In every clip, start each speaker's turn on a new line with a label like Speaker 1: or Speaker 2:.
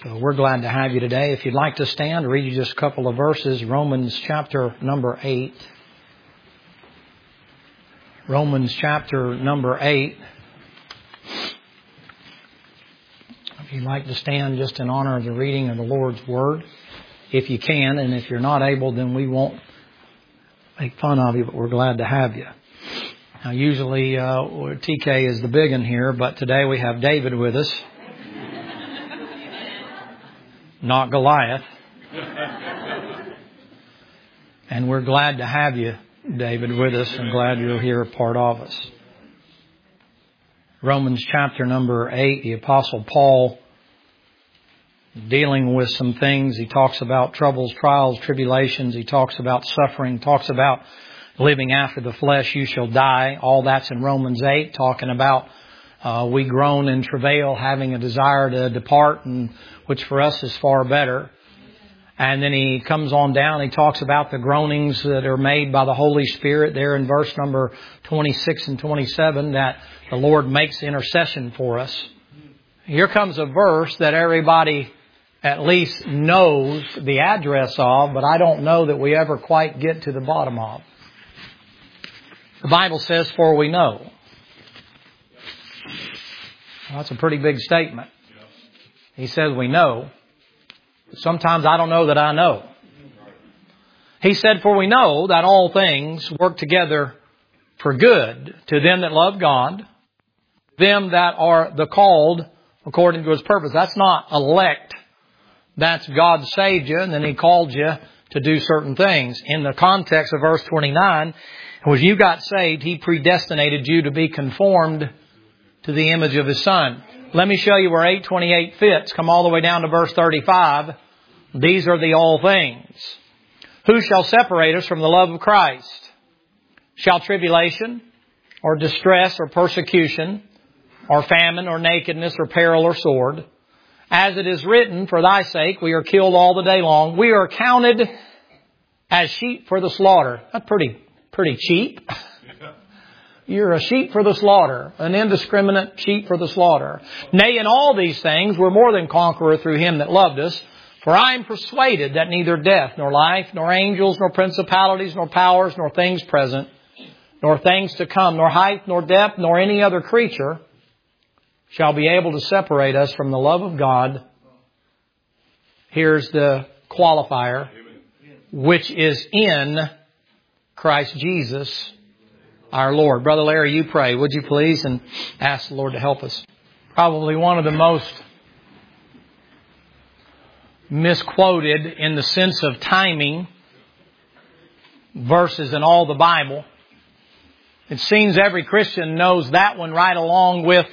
Speaker 1: So we're glad to have you today. If you'd like to stand, read you just a couple of verses. Romans chapter number 8. Romans chapter number 8. If you'd like to stand just in honor of the reading of the Lord's Word, if you can. And if you're not able, then we won't make fun of you, but we're glad to have you. Now, usually TK is the big one here, but today we have David with us. Not Goliath. And we're glad to have you, David, with us, and glad you're here, a part of us. Romans chapter number 8, the Apostle Paul, dealing with some things. He talks about troubles, trials, tribulations. He talks about suffering, talks about living after the flesh, you shall die. All that's in Romans 8, talking about we groan in travail, having a desire to depart, and which for us is far better. And then he comes on down, he talks about the groanings that are made by the Holy Spirit there in verse number 26 and 27, that the Lord makes intercession for us. Here comes a verse that everybody at least knows the address of, but I don't know that we ever quite get to the bottom of. The Bible says, for we know. Well, that's a pretty big statement. He says we know. Sometimes I don't know that I know. He said, for we know that all things work together for good to them that love God, them that are the called according to His purpose. That's not elect. That's God saved you and then He called you to do certain things. In the context of verse 29, when you got saved, He predestinated you to be conformed to the image of His Son. Let me show you where 8:28 fits. Come all the way down to verse 35. These are the all things. Who shall separate us from the love of Christ? Shall tribulation, or distress, or persecution, or famine, or nakedness, or peril, or sword? As it is written, for thy sake we are killed all the day long. We are counted as sheep for the slaughter. That's pretty cheap. You're a sheep for the slaughter, an indiscriminate sheep for the slaughter. Nay, in all these things we're more than conqueror through Him that loved us. For I am persuaded that neither death, nor life, nor angels, nor principalities, nor powers, nor things present, nor things to come, nor height, nor depth, nor any other creature shall be able to separate us from the love of God. Here's the qualifier, which is in Christ Jesus our Lord. Brother Larry, you pray, would you please, and ask the Lord to help us. Probably one of the most misquoted in the sense of timing verses in all the Bible. It seems every Christian knows that one right along with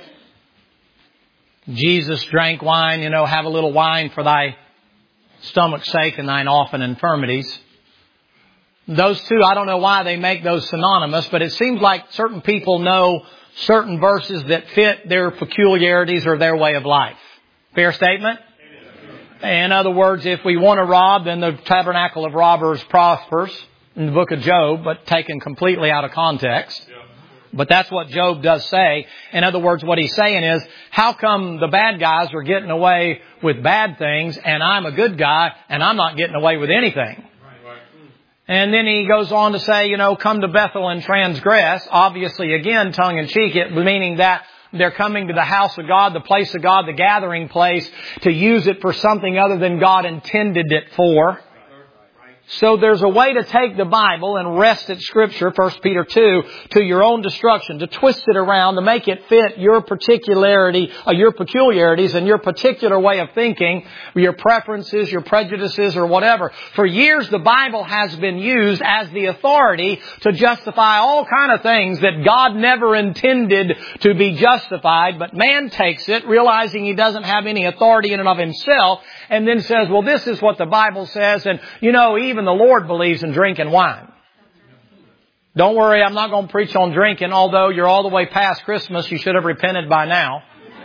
Speaker 1: Jesus drank wine, have a little wine for thy stomach's sake and thine often infirmities. Those two, I don't know why they make those synonymous, but it seems like certain people know certain verses that fit their peculiarities or their way of life. Fair statement? In other words, if we want to rob, then the tabernacle of robbers prospers in the book of Job, but taken completely out of context. But that's what Job does say. In other words, what he's saying is, how come the bad guys are getting away with bad things and I'm a good guy and I'm not getting away with anything? And then he goes on to say, come to Bethel and transgress. Obviously, again, tongue-in-cheek, meaning that they're coming to the house of God, the place of God, the gathering place, to use it for something other than God intended it for. So there's a way to take the Bible and wrest at Scripture, 1 Peter 2, to your own destruction, to twist it around, to make it fit your particularity, your peculiarities and your particular way of thinking, your preferences, your prejudices, or whatever. For years, the Bible has been used as the authority to justify all kind of things that God never intended to be justified, but man takes it, realizing he doesn't have any authority in and of himself, and then says, well, this is what the Bible says, and even the Lord believes in drinking wine. Don't worry, I'm not going to preach on drinking, although you're all the way past Christmas, you should have repented by now.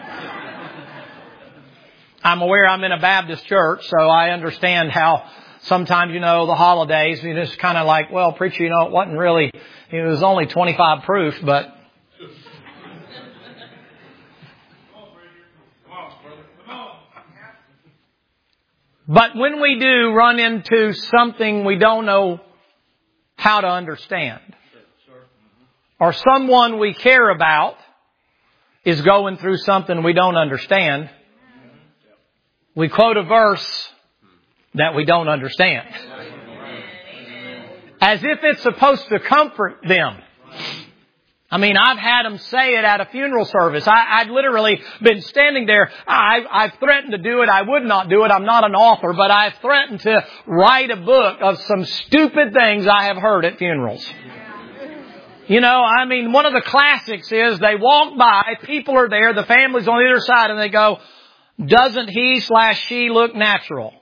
Speaker 1: I'm aware I'm in a Baptist church, so I understand how sometimes, the holidays, you just kind of like, well, preacher, it wasn't really, it was only 25 proof, but But when we do run into something we don't know how to understand, or someone we care about is going through something we don't understand, we quote a verse that we don't understand, as if it's supposed to comfort them. I mean, I've had them say it at a funeral service. I've literally been standing there. I've threatened to do it. I would not do it. I'm not an author, but I've threatened to write a book of some stupid things I have heard at funerals. You know, I mean, one of the classics is they walk by, people are there, the family's on either side, and they go, "Doesn't he/she look natural?"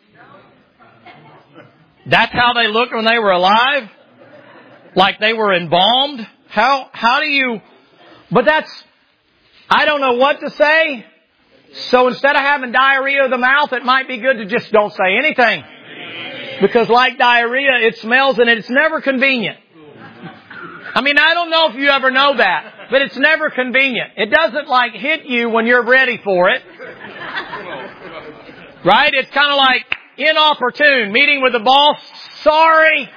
Speaker 1: That's how they looked when they were alive? Like they were embalmed? How do you... But I don't know what to say. So instead of having diarrhea of the mouth, it might be good to just don't say anything. Because like diarrhea, it smells and it's never convenient. I mean, I don't know if you ever know that, but it's never convenient. It doesn't like hit you when you're ready for it. Right? It's kind of like inopportune. Meeting with the boss. Sorry.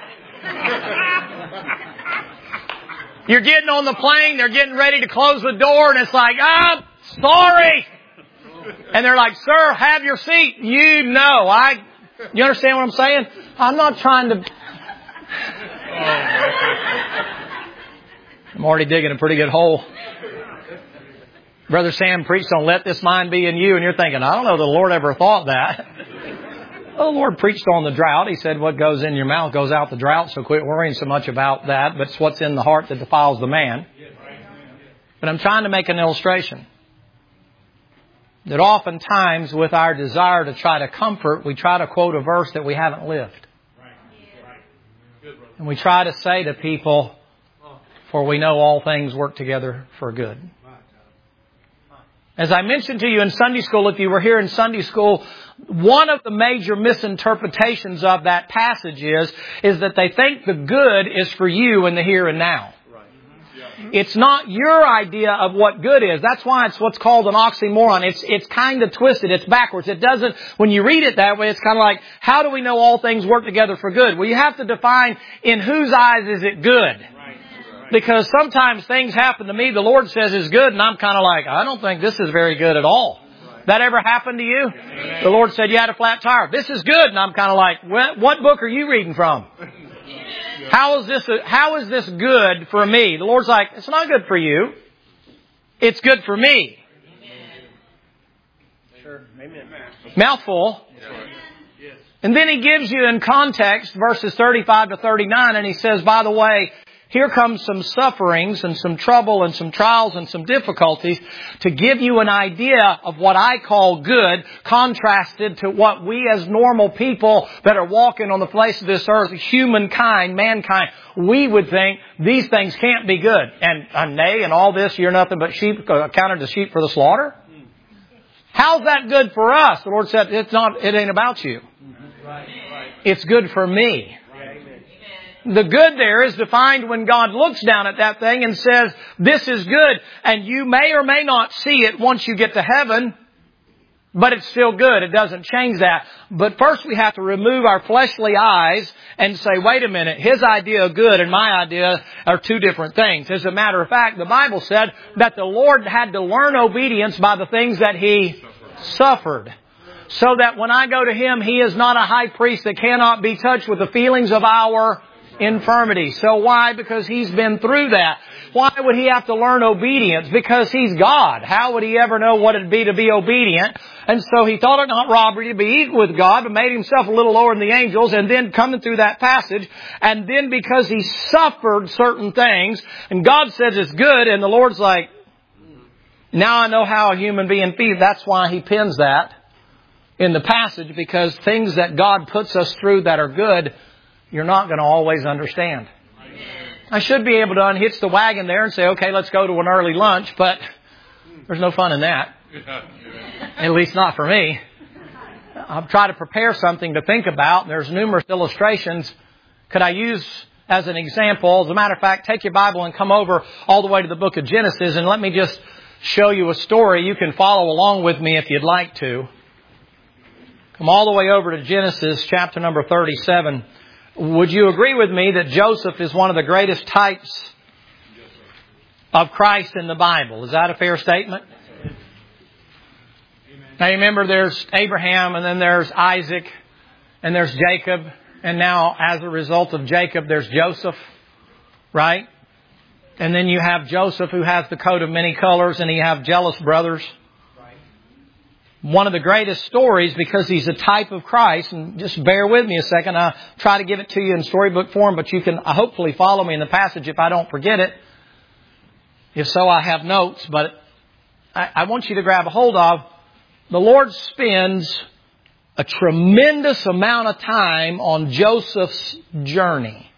Speaker 1: You're getting on the plane. They're getting ready to close the door. And it's like, sorry. And they're like, "Sir, have your seat." You know, you understand what I'm saying? I'm not trying to... I'm already digging a pretty good hole. Brother Sam preached on "Let this mind be in you," and you're thinking, I don't know if the Lord ever thought that. Well, the Lord preached on the drought. He said, what goes in your mouth goes out the drought, so quit worrying so much about that. But it's what's in the heart that defiles the man. But I'm trying to make an illustration. That oftentimes with our desire to try to comfort, we try to quote a verse that we haven't lived. And we try to say to people, "For we know all things work together for good." As I mentioned to you in Sunday school, if you were here in Sunday school, one of the major misinterpretations of that passage is that they think the good is for you in the here and now. It's not your idea of what good is. That's why it's what's called an oxymoron. It's kind of twisted. It's backwards. It doesn't, when you read it that way, it's kind of like, how do we know all things work together for good? Well, you have to define in whose eyes is it good. Because sometimes things happen to me, the Lord says is good, and I'm kind of like, I don't think this is very good at all. That ever happened to you? The Lord said you had a flat tire. This is good. And I'm kind of like, what book are you reading from? How is this good for me? The Lord's like, it's not good for you. It's good for me. Mouthful. And then He gives you in context verses 35 to 39, and He says, by the way, here comes some sufferings and some trouble and some trials and some difficulties to give you an idea of what I call good, contrasted to what we as normal people that are walking on the face of this earth, humankind, mankind, we would think these things can't be good. And nay, and all this, you're nothing but sheep, counted as sheep for the slaughter. How's that good for us? The Lord said, it ain't about you. It's good for me. The good there is defined when God looks down at that thing and says, this is good. And you may or may not see it once you get to heaven, but it's still good. It doesn't change that. But first we have to remove our fleshly eyes and say, wait a minute, His idea of good and my idea are two different things. As a matter of fact, the Bible said that the Lord had to learn obedience by the things that He suffered. So that when I go to Him, He is not a high priest that cannot be touched with the feelings of our infirmity. So why? Because He's been through that. Why would He have to learn obedience? Because He's God. How would He ever know what it'd be to be obedient? And so He thought it not robbery to be equal with God, but made Himself a little lower than the angels. And then coming through that passage, and then because He suffered certain things, and God says it's good, and the Lord's like, now I know how a human being feels. That's why He pins that in the passage, because things that God puts us through that are good, you're not going to always understand. I should be able to unhitch the wagon there and say, okay, let's go to an early lunch, but there's no fun in that. At least not for me. I'll try to prepare something to think about. There's numerous illustrations. Could I use as an example? As a matter of fact, take your Bible and come over all the way to the book of Genesis, and let me just show you a story. You can follow along with me if you'd like to. Come all the way over to Genesis chapter number 37. Would you agree with me that Joseph is one of the greatest types of Christ in the Bible? Is that a fair statement? Now you remember there's Abraham, and then there's Isaac, and there's Jacob, and now as a result of Jacob there's Joseph, right? And then you have Joseph, who has the coat of many colors, and you have jealous brothers. One of the greatest stories, because he's a type of Christ, and just bear with me a second. I'll try to give it to you in storybook form, but you can hopefully follow me in the passage if I don't forget it. If so, I have notes, but I want you to grab a hold of. The Lord spends a tremendous amount of time on Joseph's journey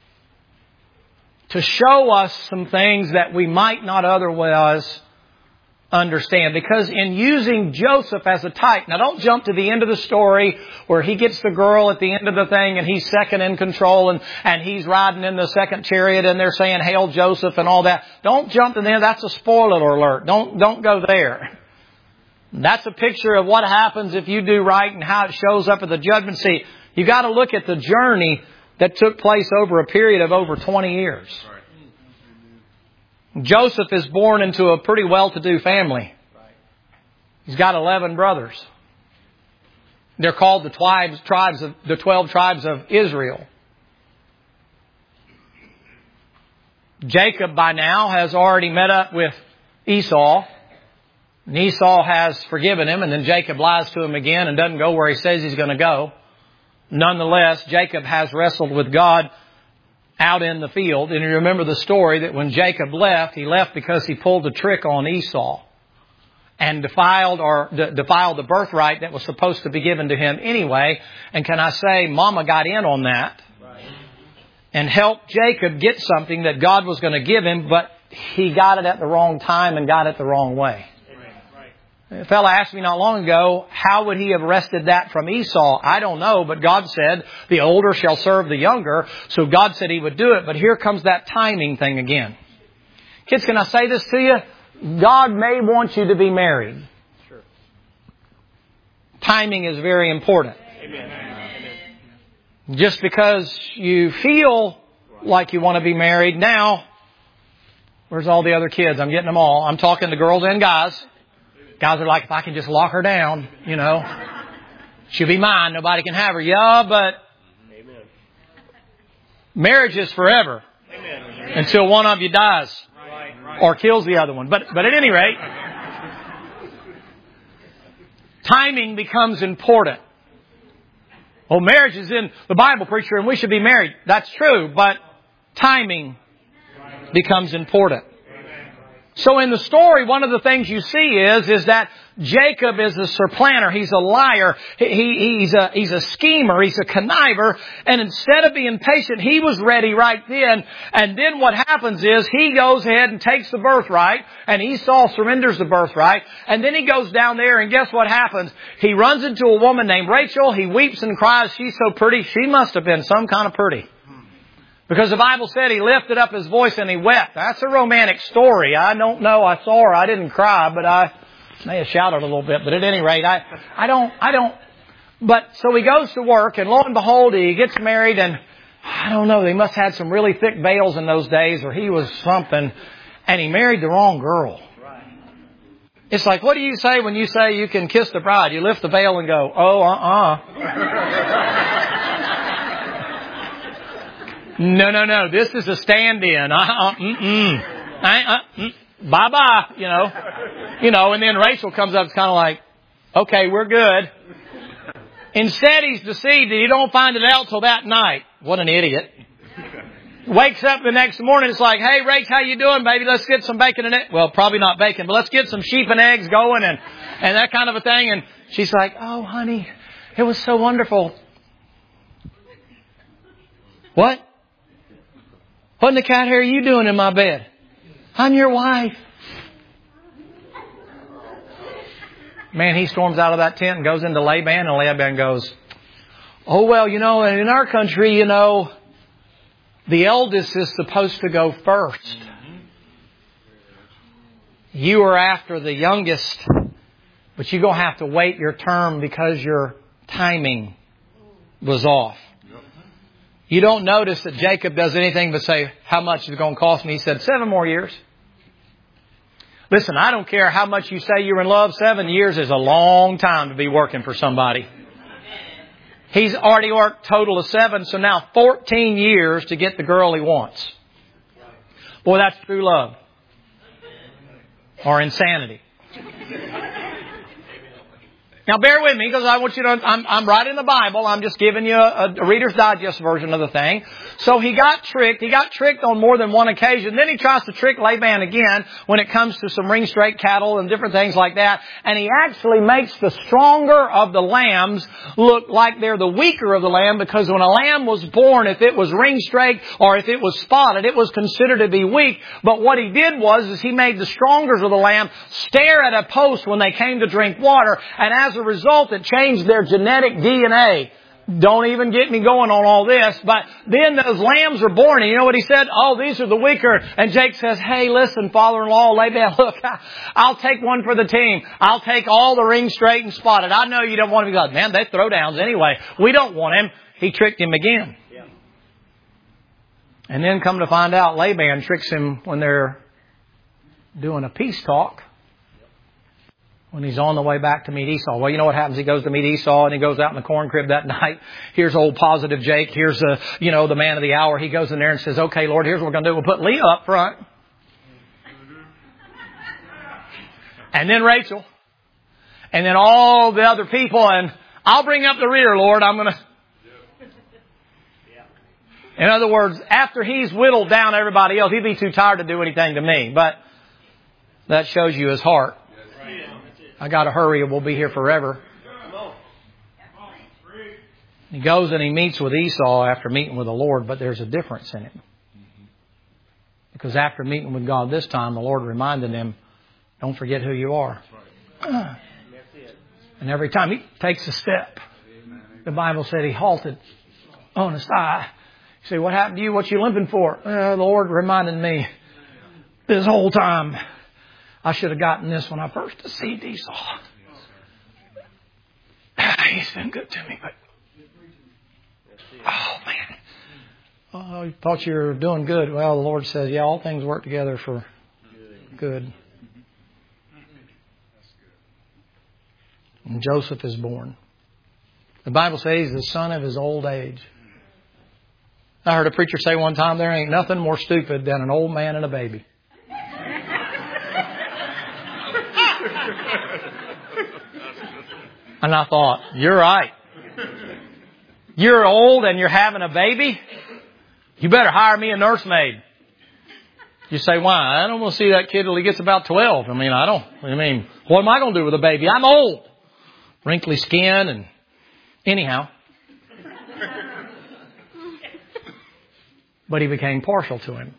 Speaker 1: to show us some things that we might not otherwise understand. Because in using Joseph as a type, now don't jump to the end of the story where he gets the girl at the end of the thing and he's second in control and he's riding in the second chariot and they're saying, "Hail Joseph," and all that. Don't jump to there. That's a spoiler alert. Don't go there. That's a picture of what happens if you do right and how it shows up at the judgment seat. You got to look at the journey that took place over a period of over 20 years. Joseph is born into a pretty well-to-do family. He's got 11 brothers. They're called the 12 tribes of Israel. Jacob by now has already met up with Esau. And Esau has forgiven him, and then Jacob lies to him again and doesn't go where he says he's going to go. Nonetheless, Jacob has wrestled with God out in the field. And you remember the story that when Jacob left, he left because he pulled a trick on Esau and defiled the birthright that was supposed to be given to him anyway. And can I say, Mama got in on that and helped Jacob get something that God was going to give him, but he got it at the wrong time and got it the wrong way. A fellow asked me not long ago, how would he have wrested that from Esau? I don't know, but God said, the older shall serve the younger. So God said He would do it. But here comes that timing thing again. Kids, can I say this to you? God may want you to be married. Sure. Timing is very important. Amen. Just because you feel like you want to be married now, where's all the other kids? I'm getting them all. I'm talking to girls and guys. Guys are like, if I can just lock her down, she'll be mine. Nobody can have her. Yeah, but Amen. Marriage is forever. Amen. Until one of you dies or kills the other one. But at any rate, timing becomes important. Oh, marriage is in the Bible, preacher, and we should be married. That's true, but timing becomes important. So in the story, one of the things you see is that Jacob is a supplanter. He's a liar. He's a schemer. He's a conniver. And instead of being patient, he was ready right then. And then what happens is he goes ahead and takes the birthright, and Esau surrenders the birthright. And then he goes down there, and guess what happens? He runs into a woman named Rachel. He weeps and cries. She's so pretty. She must have been some kind of pretty. Because the Bible said he lifted up his voice and he wept. That's a romantic story. I don't know. I saw her. I didn't cry, but I may have shouted a little bit. But at any rate, I don't. But so he goes to work, and lo and behold, he gets married, and I don't know. They must have had some really thick veils in those days, or he was something, and he married the wrong girl. It's like, what do you say when you say you can kiss the bride? You lift the veil and go, oh, No. This is a stand-in. Bye-bye. And then Rachel comes up. It's kind of like, okay, we're good. Instead, he's deceived and you don't find it out till that night. What an idiot. Wakes up the next morning. It's like, hey, Rach, how you doing, baby? Let's get some bacon and eggs. Well, probably not bacon, but let's get some sheep and eggs going and that kind of a thing. And she's like, oh, honey, it was so wonderful. What? What in the cat hair are you doing in my bed? I'm your wife. Man, he storms out of that tent and goes into Laban, and Laban goes, oh, well, in our country, the eldest is supposed to go first. You are after the youngest, but you're going to have to wait your turn because you're timing was off. You don't notice that Jacob does anything but say, how much is it going to cost me? He said, 7 more years. Listen, I don't care how much you say you're in love. 7 years is a long time to be working for somebody. He's already worked total of 7, so now 14 years to get the girl he wants. Boy, that's true love. Or insanity. Now bear with me because I want you to, I'm right in the Bible. I'm just giving you a Reader's Digest version of the thing. So he got tricked. He got tricked on more than one occasion. Then he tries to trick Laban again when it comes to some ring straight cattle and different things like that. And he actually makes the stronger of the lambs look like they're the weaker of the lamb, because when a lamb was born, if it was ring straight or if it was spotted, it was considered to be weak. But what he did was he made the strongers of the lamb stare at a post when they came to drink water. And as a result, it changed their genetic DNA. Don't even get me going on all this. But then those lambs are born. And you know what he said? Oh, these are the weaker. And Jake says, hey, listen, father-in-law, Laban, look, I'll take one for the team. I'll take all the rings straight and spotted. I know you don't want him to go, man, they throw downs anyway. We don't want him. He tricked him again. Yeah. And then come to find out, Laban tricks him when they're doing a peace talk. When he's on the way back to meet Esau. Well, you know what happens? He goes to meet Esau and he goes out in the corn crib that night. Here's old positive Jake. Here's the man of the hour. He goes in there and says, okay, Lord, here's what we're going to do. We'll put Leah up front. And then Rachel. And then all the other people. And I'll bring up the rear, Lord. I'm going to. In other words, after he's whittled down everybody else, he'd be too tired to do anything to me. But that shows you his heart. I got to hurry or we'll be here forever. He goes and he meets with Esau after meeting with the Lord, but there's a difference in it. Because after meeting with God this time, the Lord reminded him, don't forget who you are. And every time he takes a step, the Bible said he halted on his thigh. You say, what happened to you? What you limping for? The Lord reminded me this whole time. I should have gotten this when I first deceived Esau. He's been good to me, but oh man, oh, you thought you were doing good. Well, the Lord says, yeah, all things work together for good. And Joseph is born. The Bible says he's the son of his old age. I heard a preacher say one time, there ain't nothing more stupid than an old man and a baby. And I thought, you're right. You're old and you're having a baby? You better hire me a nursemaid. You say, why? I don't want to see that kid till he gets about 12. What am I going to do with a baby? I'm old. Wrinkly skin and anyhow. But he became partial to him.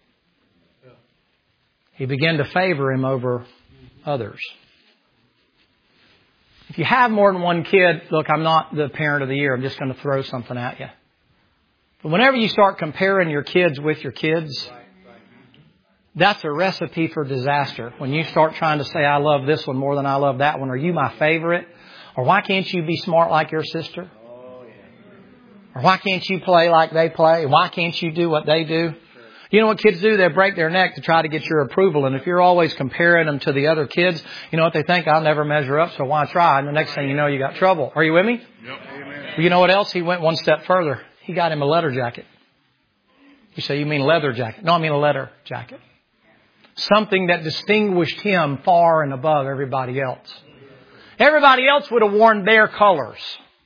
Speaker 1: He began to favor him over others. If you have more than one kid, look, I'm not the parent of the year. I'm just going to throw something at you. But whenever you start comparing your kids with your kids, that's a recipe for disaster. When you start trying to say, I love this one more than I love that one. Are you my favorite? Or why can't you be smart like your sister? Or why can't you play like they play? Why can't you do what they do? You know what kids do? They break their neck to try to get your approval. And if you're always comparing them to the other kids, you know what they think? I'll never measure up, so why try? And the next thing you know, you got trouble. Are you with me? Yep. Well, you know what else? He went one step further. He got him a leather jacket. You say, you mean leather jacket? No, I mean a leather jacket. Something that distinguished him far and above everybody else. Everybody else would have worn their colors.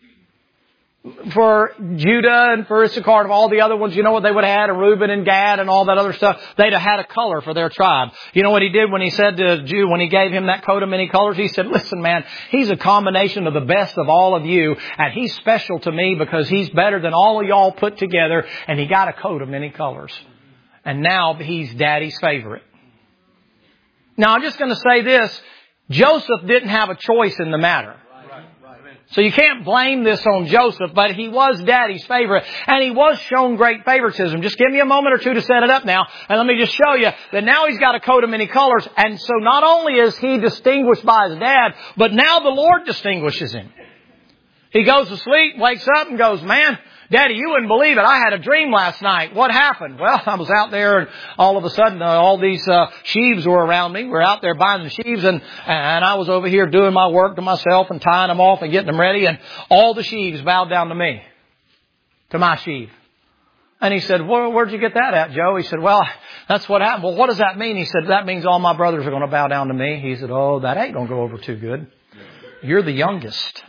Speaker 1: For Judah and for Issachar and all the other ones, you know what they would have had? Reuben and Gad and all that other stuff. They'd have had a color for their tribe. You know what he did when he said to Judah, when he gave him that coat of many colors? He said, listen, man, he's a combination of the best of all of you. And he's special to me because he's better than all of y'all put together. And he got a coat of many colors. And now he's daddy's favorite. Now, I'm just going to say this. Joseph didn't have a choice in the matter. So you can't blame this on Joseph, but he was daddy's favorite, and he was shown great favoritism. Just give me a moment or two to set it up now, and let me just show you that now he's got a coat of many colors, and so not only is he distinguished by his dad, but now the Lord distinguishes him. He goes to sleep, wakes up and goes, man, Daddy, you wouldn't believe it. I had a dream last night. What happened? Well, I was out there and all of a sudden all these sheaves were around me. We're out there buying the sheaves and I was over here doing my work to myself and tying them off and getting them ready. And all the sheaves bowed down to me, to my sheave. And he said, well, where'd you get that at, Joe? He said, well, that's what happened. Well, what does that mean? He said, that means all my brothers are going to bow down to me. He said, oh, that ain't going to go over too good. You're the youngest.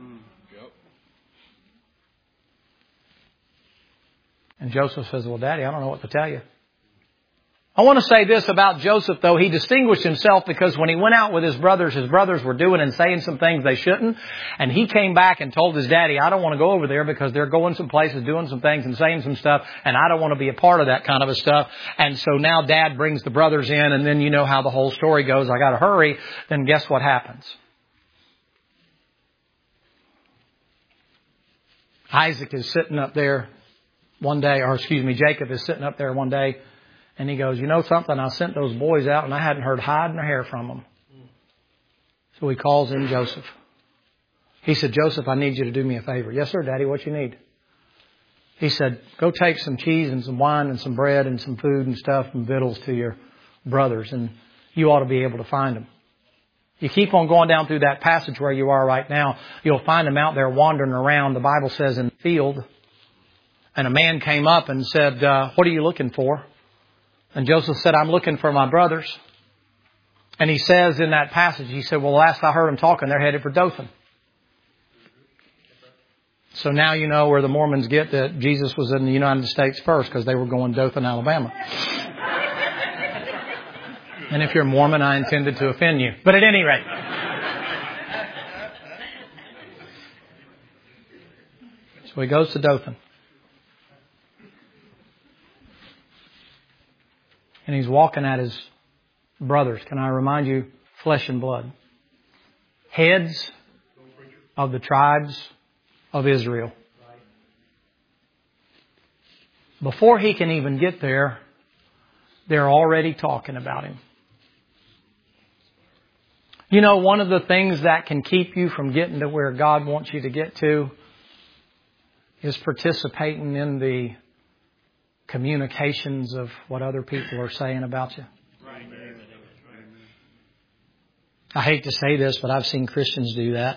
Speaker 1: And Joseph says, well, Daddy, I don't know what to tell you. I want to say this about Joseph, though. He distinguished himself because when he went out with his brothers were doing and saying some things they shouldn't. And he came back and told his daddy, I don't want to go over there because they're going some places, doing some things and saying some stuff. And I don't want to be a part of that kind of a stuff. And so now Dad brings the brothers in. And then you know how the whole story goes. I got to hurry. Then guess what happens? Isaac is sitting up there one day, Jacob is sitting up there one day, and he goes, you know something? I sent those boys out, and I hadn't heard hide nor hair from them. So he calls in Joseph. He said, Joseph, I need you to do me a favor. Yes, sir, Daddy, what you need? He said, go take some cheese and some wine and some bread and some food and stuff and victuals to your brothers, and you ought to be able to find them. You keep on going down through that passage where you are right now, you'll find them out there wandering around, the Bible says, in the field. And a man came up and said, what are you looking for? And Joseph said, I'm looking for my brothers. And he says in that passage, he said, well, last I heard them talking, they're headed for Dothan. So now you know where the Mormons get that Jesus was in the United States first, because they were going Dothan, Alabama. And if you're Mormon, I intended to offend you. But at any rate. So he goes to Dothan. And he's walking at his brothers. Can I remind you, flesh and blood. Heads of the tribes of Israel. Before he can even get there, they're already talking about him. You know, one of the things that can keep you from getting to where God wants you to get to is participating in the communications of what other people are saying about you. I hate to say this, but I've seen Christians do that.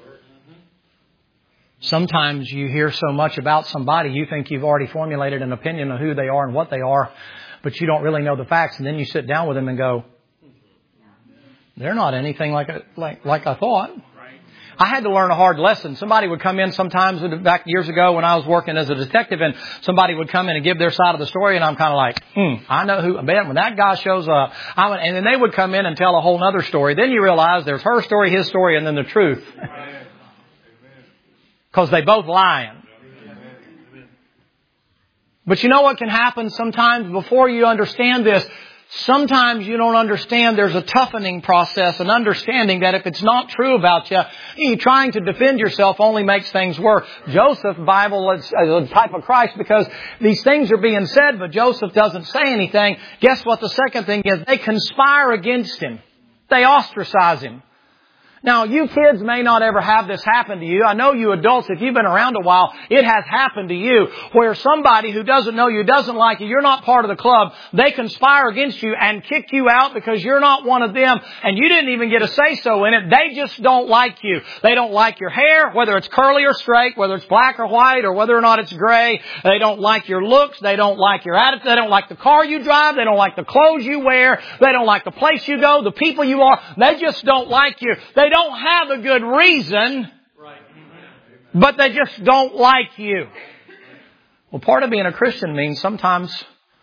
Speaker 1: Sometimes you hear so much about somebody, you think you've already formulated an opinion of who they are and what they are, but you don't really know the facts. And then you sit down with them and go, they're not anything like I thought. I had to learn a hard lesson. Somebody would come in sometimes back years ago when I was working as a detective, and somebody would come in and give their side of the story, and I'm kind of like, I know who. Man, when that guy shows up, and then they would come in and tell a whole other story. Then you realize there's her story, his story, and then the truth. Because they both lying. But you know what can happen sometimes before you understand this? Sometimes you don't understand there's a toughening process, an understanding that if it's not true about you, you trying to defend yourself only makes things worse. Joseph, Bible is a type of Christ because these things are being said, but Joseph doesn't say anything. Guess what the second thing is? They conspire against him. They ostracize him. Now, you kids may not ever have this happen to you. I know you adults, if you've been around a while, it has happened to you where somebody who doesn't know you, doesn't like you, you're not part of the club, they conspire against you and kick you out because you're not one of them and you didn't even get a say-so in it. They just don't like you. They don't like your hair, whether it's curly or straight, whether it's black or white, or whether or not it's gray. They don't like your looks. They don't like your attitude. They don't like the car you drive. They don't like the clothes you wear. They don't like the place you go, the people you are. They just don't like you. They don't have a good reason, but they just don't like you. Well, part of being a Christian means sometimes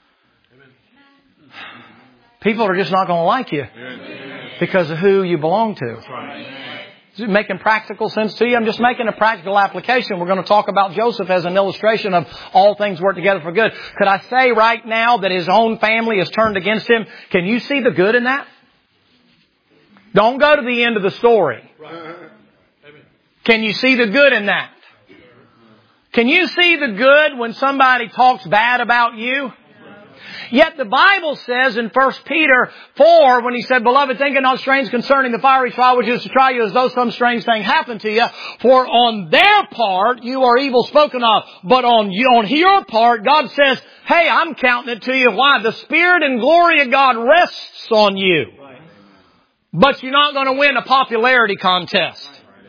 Speaker 1: people are just not going to like you because of who you belong to. Is it making practical sense to you? I'm just making a practical application. We're going to talk about Joseph as an illustration of all things work together for good. Could I say right now that his own family has turned against him? Can you see the good in that? Don't go to the end of the story. Can you see the good in that? Can you see the good when somebody talks bad about you? Yet the Bible says in 1 Peter 4, when he said, Beloved, think not strange concerning the fiery trial which is to try you as though some strange thing happened to you. For on their part you are evil spoken of. But on your part, God says, hey, I'm counting it to you. Why? The Spirit and glory of God rests on you. But you're not going to win a popularity contest.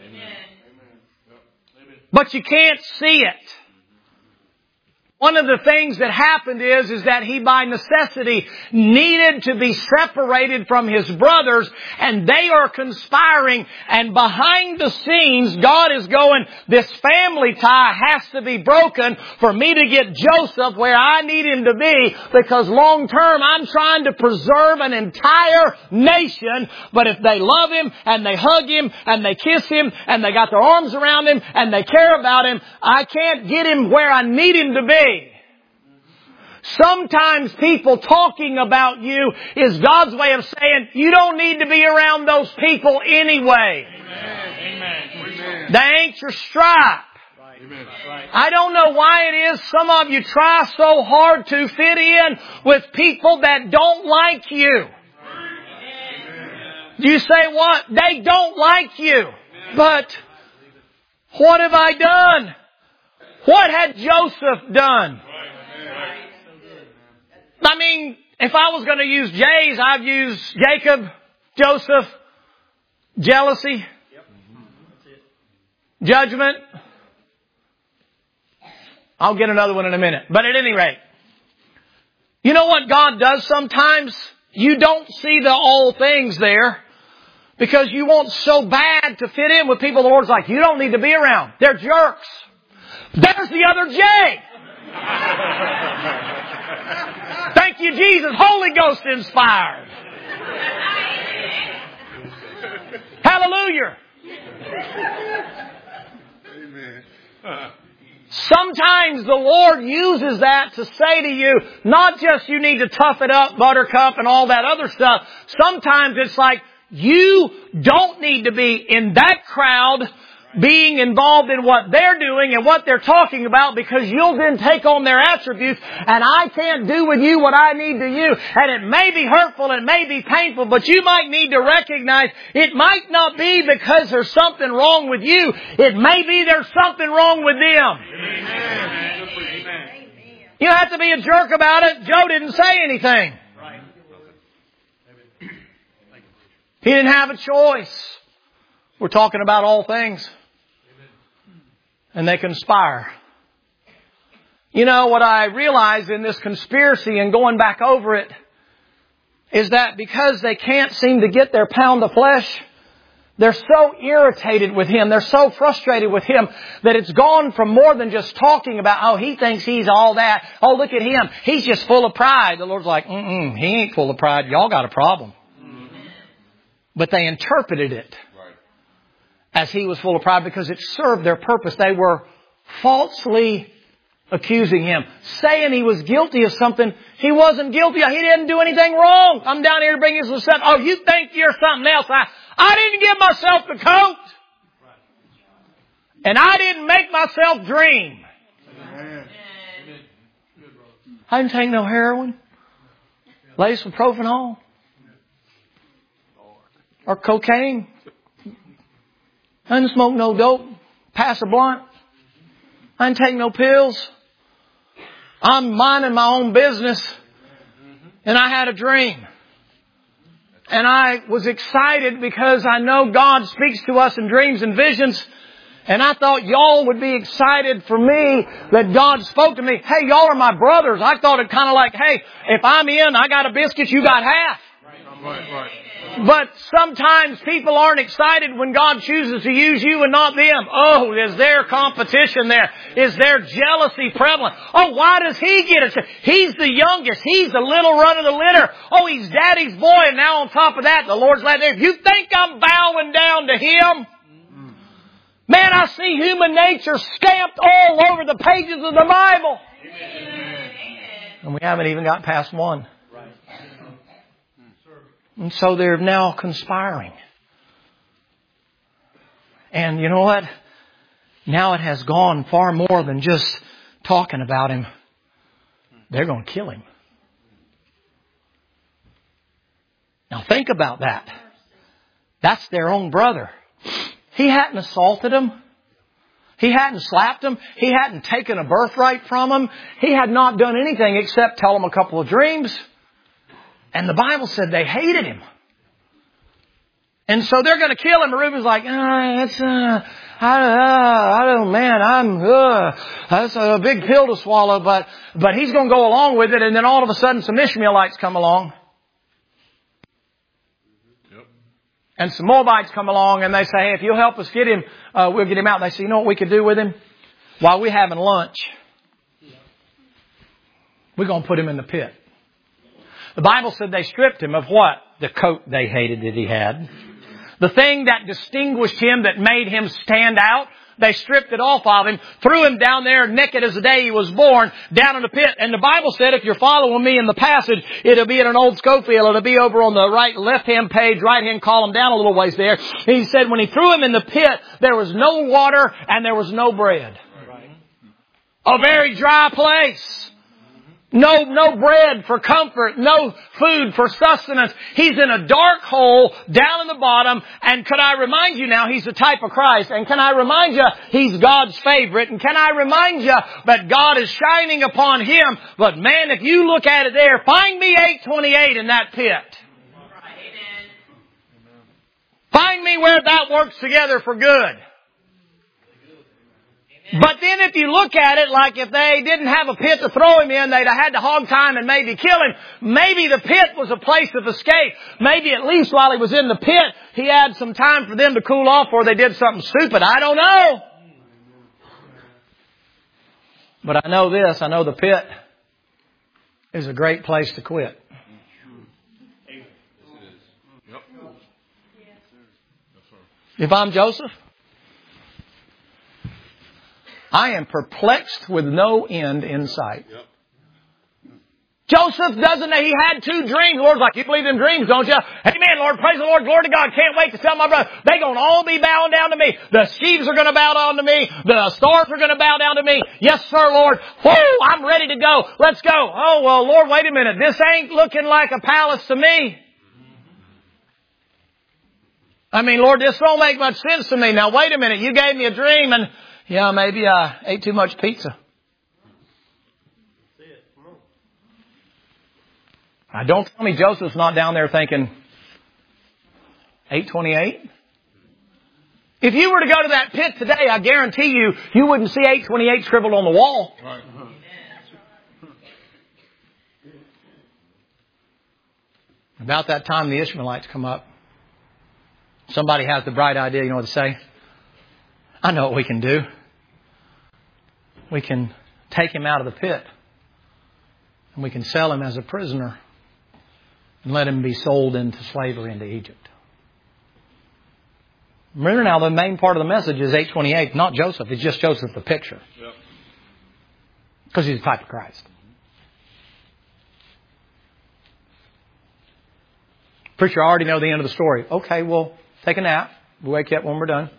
Speaker 1: But you can't see it. One of the things that happened is that he by necessity needed to be separated from his brothers, and they are conspiring, and behind the scenes God is going, this family tie has to be broken for me to get Joseph where I need him to be, because long term I'm trying to preserve an entire nation. But if they love him and they hug him and they kiss him and they got their arms around him and they care about him, I can't get him where I need him to be. Sometimes people talking about you is God's way of saying, you don't need to be around those people anyway. Amen. They ain't your stripe. Amen. I don't know why it is some of you try so hard to fit in with people that don't like you. You say what? They don't like you. But what have I done? What had Joseph done? I mean, if I was going to use J's, I'd use Jacob, Joseph, jealousy, judgment. I'll get another one in a minute. But at any rate, you know what God does sometimes? You don't see the all things there because you want so bad to fit in with people the Lord's like, you don't need to be around. They're jerks. There's the other J. Thank you, Jesus. Holy Ghost inspired. Hallelujah. Amen. Sometimes the Lord uses that to say to you, not just you need to tough it up, buttercup, and all that other stuff. Sometimes it's like you don't need to be in that crowd being involved in what they're doing and what they're talking about, because you'll then take on their attributes, and I can't do with you what I need to you. And it may be hurtful and it may be painful, but you might need to recognize it might not be because there's something wrong with you. It may be there's something wrong with them. Amen. You don't have to be a jerk about it. Joe didn't say anything. He didn't have a choice. We're talking about all things. And they conspire. You know, what I realize in this conspiracy and going back over it is that because they can't seem to get their pound of flesh, they're so irritated with him, they're so frustrated with him that it's gone from more than just talking about, oh, he thinks he's all that. Oh, look at him. He's just full of pride. The Lord's like, he ain't full of pride. Y'all got a problem. But they interpreted it as he was full of pride because it served their purpose. They were falsely accusing him, saying he was guilty of something he wasn't guilty of. He didn't do anything wrong. I'm down here to bring you some stuff. Oh, you think you're something else. I didn't give myself the coat. And I didn't make myself dream. I didn't take no heroin, laced with propanol, or cocaine. I didn't smoke no dope, pass a blunt. I didn't take no pills. I'm minding my own business. And I had a dream. And I was excited because I know God speaks to us in dreams and visions. And I thought y'all would be excited for me that God spoke to me. Hey, y'all are my brothers. I thought it kind of like, hey, if I'm in, I got a biscuit, you got half. Right. But sometimes people aren't excited when God chooses to use you and not them. Oh, is there competition there? Is there jealousy prevalent? Oh, why does he get it? He's the youngest. He's the little run of the litter. Oh, he's daddy's boy. And now on top of that, the Lord's letting him. You think I'm bowing down to him? Man, I see human nature stamped all over the pages of the Bible. And we haven't even got past one. And so they're now conspiring. And you know what? Now it has gone far more than just talking about him. They're going to kill him. Now think about that. That's their own brother. He hadn't assaulted him. He hadn't slapped him. He hadn't taken a birthright from him. He had not done anything except tell him a couple of dreams. And the Bible said they hated him. And so they're going to kill him. And Reuben's like, that's a big pill to swallow, but he's going to go along with it. And then all of a sudden some Ishmaelites come along. And some Moabites come along and they say, hey, if you'll help us get him, we'll get him out. And they say, you know what we could do with him? While we're having lunch, we're going to put him in the pit. The Bible said they stripped him of what? The coat they hated that he had. The thing that distinguished him, that made him stand out. They stripped it off of him, threw him down there naked as the day he was born, down in the pit. And the Bible said, if you're following me in the passage, it'll be in an old Schofield. It'll be over on the left-hand page, right-hand column, down a little ways there. He said when he threw him in the pit, there was no water and there was no bread. A very dry place. No bread for comfort. No food for sustenance. He's in a dark hole down in the bottom. And could I remind you now, he's the type of Christ. And can I remind you, he's God's favorite. And can I remind you that God is shining upon him. But man, if you look at it there, find me 828 in that pit. Find me where that works together for good. But then if you look at it, like if they didn't have a pit to throw him in, they'd have had to hog tie him and maybe kill him. Maybe the pit was a place of escape. Maybe at least while he was in the pit, he had some time for them to cool off before they did something stupid. I don't know. But I know this. I know the pit is a great place to quit. If I'm Joseph, I am perplexed with no end in sight. Yep. Joseph doesn't know. He had 2 dreams. The Lord's like, you believe in dreams, don't you? Amen, Lord. Praise the Lord. Glory to God. Can't wait to tell my brother. They're going to all be bowing down to me. The sheaves are going to bow down to me. The stars are going to bow down to me. Yes, sir, Lord. Whoo, I'm ready to go. Let's go. Oh, well, Lord, wait a minute. This ain't looking like a palace to me. I mean, Lord, this don't make much sense to me. Now, wait a minute. You gave me a dream and yeah, maybe I ate too much pizza. Now, don't tell me Joseph's not down there thinking 828. If you were to go to that pit today, I guarantee you, you wouldn't see 828 scribbled on the wall. Right. About that time, the Ishmaelites come up. Somebody has the bright idea, you know what to say? I know what we can do. We can take him out of the pit. And we can sell him as a prisoner. And let him be sold into slavery into Egypt. Remember now, the main part of the message is 828. Not Joseph. It's just Joseph the picture. Because he's the type of Christ. Preacher, I already know the end of the story. Okay, well, take a nap. We'll wake you up when we're done.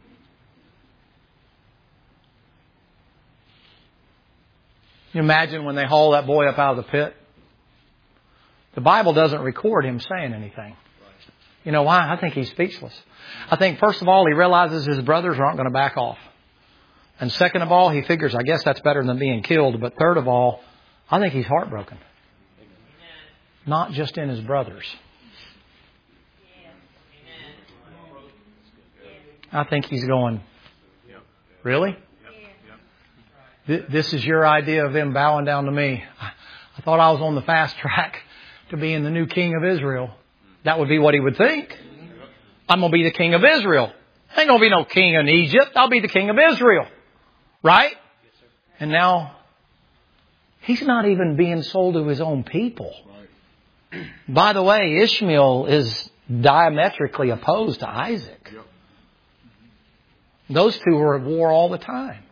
Speaker 1: You imagine when they haul that boy up out of the pit? The Bible doesn't record him saying anything. You know why? I think he's speechless. I think, first of all, he realizes his brothers aren't going to back off. And second of all, he figures, I guess that's better than being killed. But third of all, I think he's heartbroken. Not just in his brothers. I think he's going, really? This is your idea of them bowing down to me. I thought I was on the fast track to being the new king of Israel. That would be what he would think. I'm going to be the king of Israel. Ain't going to be no king in Egypt. I'll be the king of Israel. Right? And now, he's not even being sold to his own people. By the way, Ishmael is diametrically opposed to Isaac. Those two are at war all the time.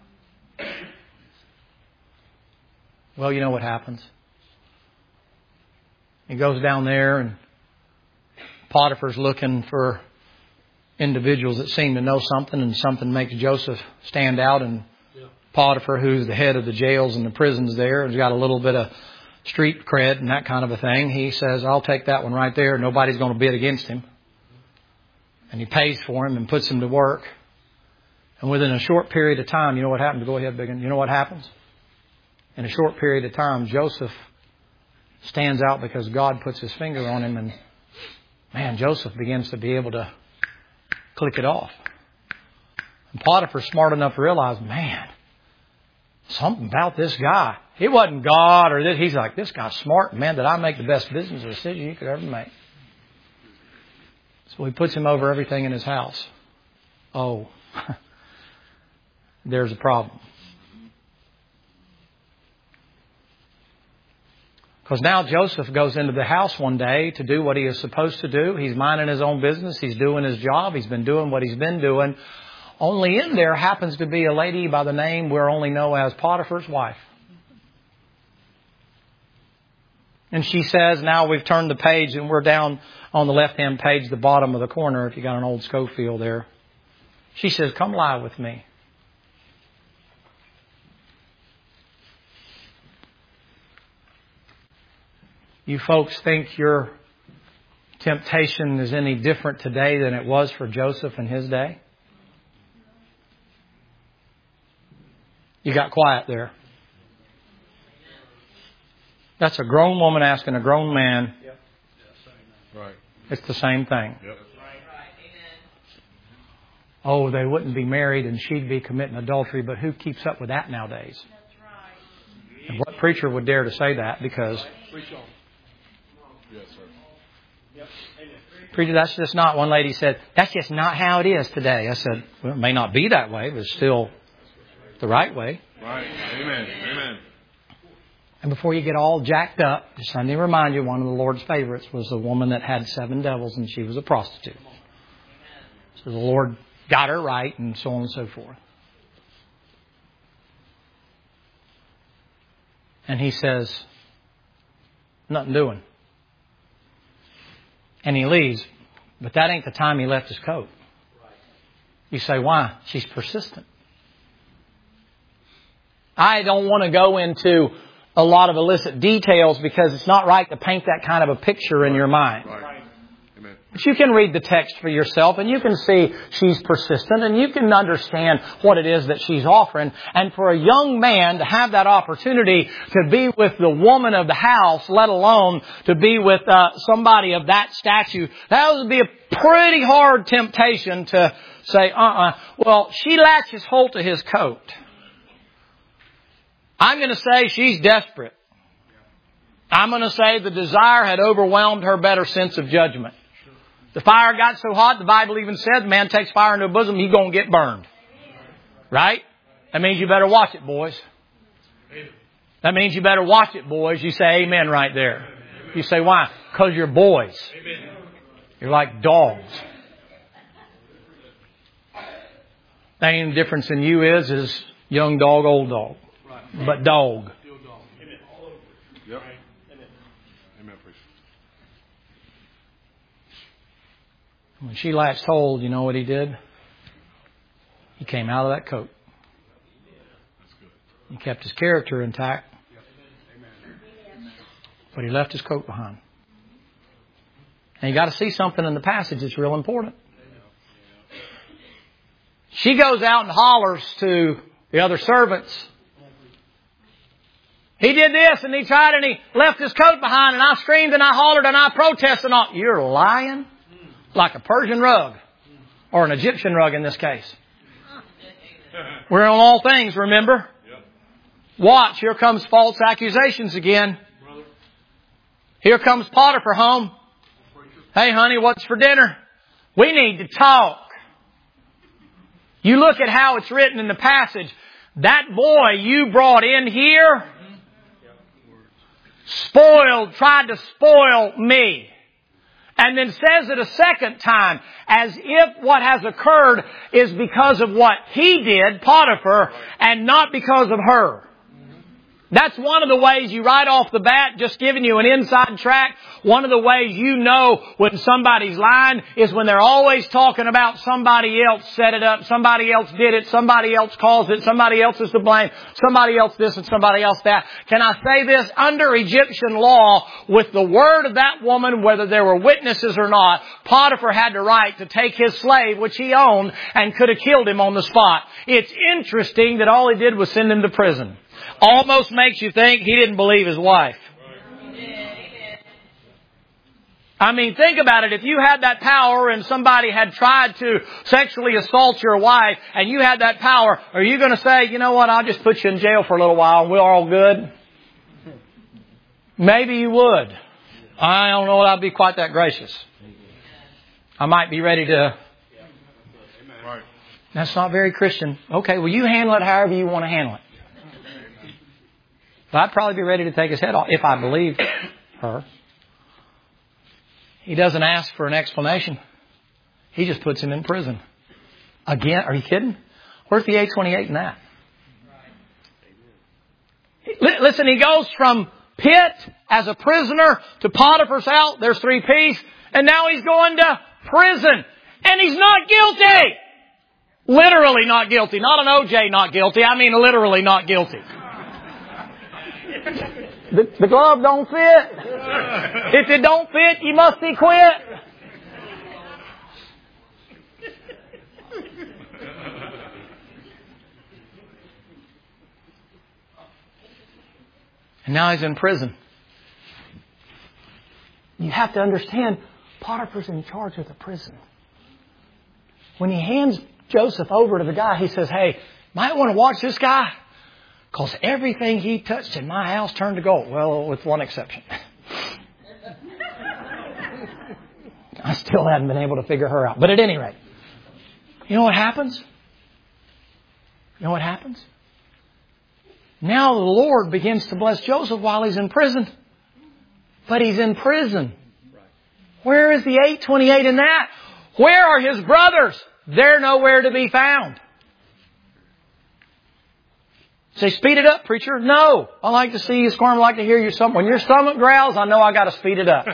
Speaker 1: Well, you know what happens. He goes down there and Potiphar's looking for individuals that seem to know something, and something makes Joseph stand out. And Potiphar, who's the head of the jails and the prisons there, has got a little bit of street cred and that kind of a thing. He says, I'll take that one right there. Nobody's going to bid against him. And he pays for him and puts him to work. And within a short period of time, you know what happens? Go ahead, Biggin. You know what happens? In a short period of time, Joseph stands out because God puts His finger on him. And man, Joseph begins to be able to click it off. And Potiphar's smart enough to realize, man, something about this guy. It wasn't God or this. He's like, this guy's smart. Man, did I make the best business decision you could ever make. So he puts him over everything in his house. Oh, there's a problem. Because now Joseph goes into the house one day to do what he is supposed to do. He's minding his own business. He's doing his job. He's been doing what he's been doing. Only in there happens to be a lady by the name we only know as Potiphar's wife. And she says, now we've turned the page and we're down on the left-hand page, the bottom of the corner, if you got an old Schofield there. She says, come lie with me. You folks think your temptation is any different today than it was for Joseph in his day? You got quiet there. That's a grown woman asking a grown man.
Speaker 2: Yep. Right.
Speaker 1: It's the same thing.
Speaker 2: Yep.
Speaker 1: Oh, they wouldn't be married and she'd be committing adultery, but who keeps up with that nowadays?
Speaker 3: That's right.
Speaker 1: And what preacher would dare to say that? Because,
Speaker 2: Yes, sir. Yep.
Speaker 1: preacher, that's just not, one lady said, that's just not how it is today. I said, well, it may not be that way, but it's still the right way.
Speaker 2: Right. Amen. Amen.
Speaker 1: And before you get all jacked up, just let me remind you, one of the Lord's favorites was the woman that had 7 devils and she was a prostitute. So the Lord got her right and so on and so forth. And He says, nothing doing. And He leaves. But that ain't the time He left His coat. You say, why? She's persistent. I don't want to go into a lot of illicit details because it's not right to paint that kind of a picture in your mind.
Speaker 2: Right. Amen.
Speaker 1: But you can read the text for yourself and you can see she's persistent and you can understand what it is that she's offering. And for a young man to have that opportunity to be with the woman of the house, let alone to be with somebody of that stature, that would be a pretty hard temptation to say, Well, she latches hold to his coat. I'm going to say she's desperate. I'm going to say the desire had overwhelmed her better sense of judgment. The fire got so hot, the Bible even said, the man takes fire into a bosom, he's going to get burned. Right? That means you better watch it, boys. That means you better watch it, boys. You say amen right there. You say, why? Because you're boys. You're like dogs. The only difference in you is young dog, old dog. But dog.
Speaker 2: Yep. Amen, preacher.
Speaker 1: When she latched hold, you know what he did? He came out of that coat. He kept his character intact. But he left his coat behind. And you got to see something in the passage that's real important. She goes out and hollers to the other servants. He did this and he tried and he left his coat behind and I screamed and I hollered and I protested and all. You're lying? Like a Persian rug. Or an Egyptian rug in this case. We're on all things, remember? Watch, here comes false accusations again. Here comes Potiphar home. Hey honey, what's for dinner? We need to talk. You look at how it's written in the passage. That boy you brought in here tried to spoil me. And then says it a second time, as if what has occurred is because of what he did, Potiphar, and not because of her. That's one of the ways you right off the bat, just giving you an inside track. One of the ways you know when somebody's lying is when they're always talking about somebody else set it up, somebody else did it, somebody else caused it, somebody else is to blame, somebody else this and somebody else that. Can I say this? Under Egyptian law, with the word of that woman, whether there were witnesses or not, Potiphar had the right to take his slave, which he owned, and could have killed him on the spot. It's interesting that all he did was send him to prison. Almost makes you think he didn't believe his wife. I mean, think about it. If you had that power and somebody had tried to sexually assault your wife and you had that power, are you going to say, you know what, I'll just put you in jail for a little while and we're all good? Maybe you would. I don't know that I'd be quite that gracious. I might be ready to... That's not very Christian. Okay, well, you handle it however you want to handle it. But I'd probably be ready to take his head off if I believed her. He doesn't ask for an explanation. He just puts him in prison. Again, are you kidding? Where's the 828 in that? Listen, he goes from pit as a prisoner to Potiphar's house. There's 3 P's. And now he's going to prison. And he's not guilty. Literally not guilty. Not an OJ not guilty. I mean literally not guilty. The glove don't fit. If it don't fit, you must be quit. And now he's in prison. You have to understand, Potiphar's in charge of the prison. When he hands Joseph over to the guy, he says, hey, might want to watch this guy. Because everything he touched in my house turned to gold. Well, with one exception. I still haven't been able to figure her out. But at any rate, you know what happens? You know what happens? Now the Lord begins to bless Joseph while he's in prison. But he's in prison. Where is the 828 in that? Where are his brothers? They're nowhere to be found. Say, speed it up, preacher. No. I like to see you squirm. I like to hear you something. When your stomach growls, I know I got to speed it up.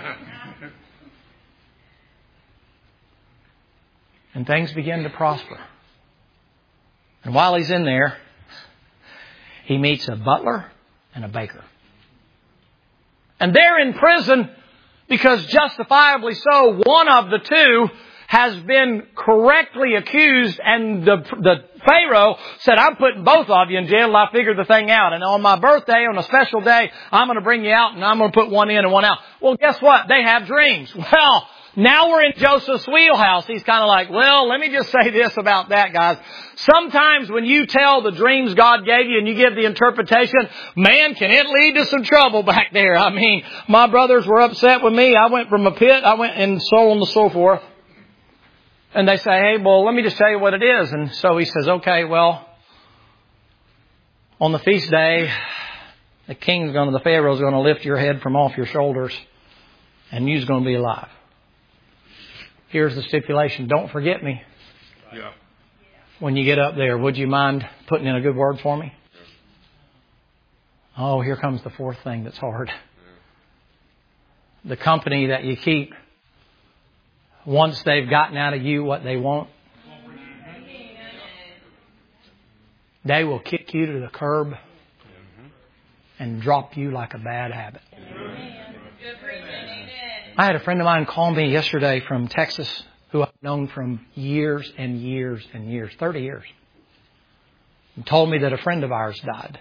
Speaker 1: And things begin to prosper. And while he's in there, he meets a butler and a baker. And they're in prison because justifiably so, one of the two has been correctly accused, and the Pharaoh said, I'm putting both of you in jail till I figure the thing out. And on my birthday, on a special day, I'm going to bring you out and I'm going to put one in and one out. Well, guess what? They have dreams. Well, now we're in Joseph's wheelhouse. He's kind of like, well, let me just say this about that, guys. Sometimes when you tell the dreams God gave you and you give the interpretation, man, can it lead to some trouble back there. I mean, my brothers were upset with me. I went from a pit, I went and so on and so forth. And they say, hey, well, let me just tell you what it is. And so he says, okay, well, on the feast day, the Pharaoh's going to lift your head from off your shoulders and you're going to be alive. Here's the stipulation. Don't forget me. Yeah. When you get up there, would you mind putting in a good word for me? Yeah. Oh, here comes the 4th thing that's hard. Yeah. The company that you keep, once they've gotten out of you what they want, they will kick you to the curb and drop you like a bad habit. I had a friend of mine call me yesterday from Texas who I've known from years and years and years, 30 years, and told me that a friend of ours died.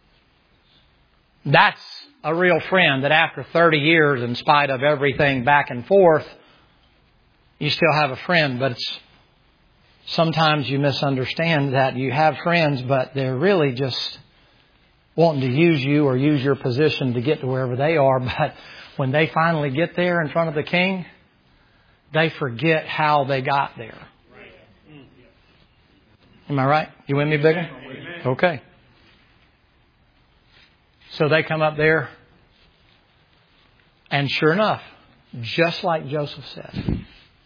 Speaker 1: That's a real friend, that after 30 years, in spite of everything back and forth, you still have a friend. But sometimes you misunderstand that you have friends, but they're really just wanting to use you or use your position to get to wherever they are. But when they finally get there in front of the king, they forget how they got there. Am I right? You with me, Bigger? Okay. So they come up there, and sure enough, just like Joseph said,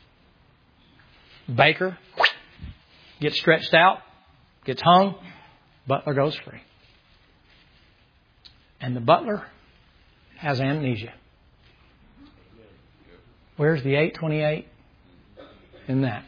Speaker 1: baker gets stretched out, gets hung, butler goes free. And the butler has amnesia. Where's the 8:28 in that?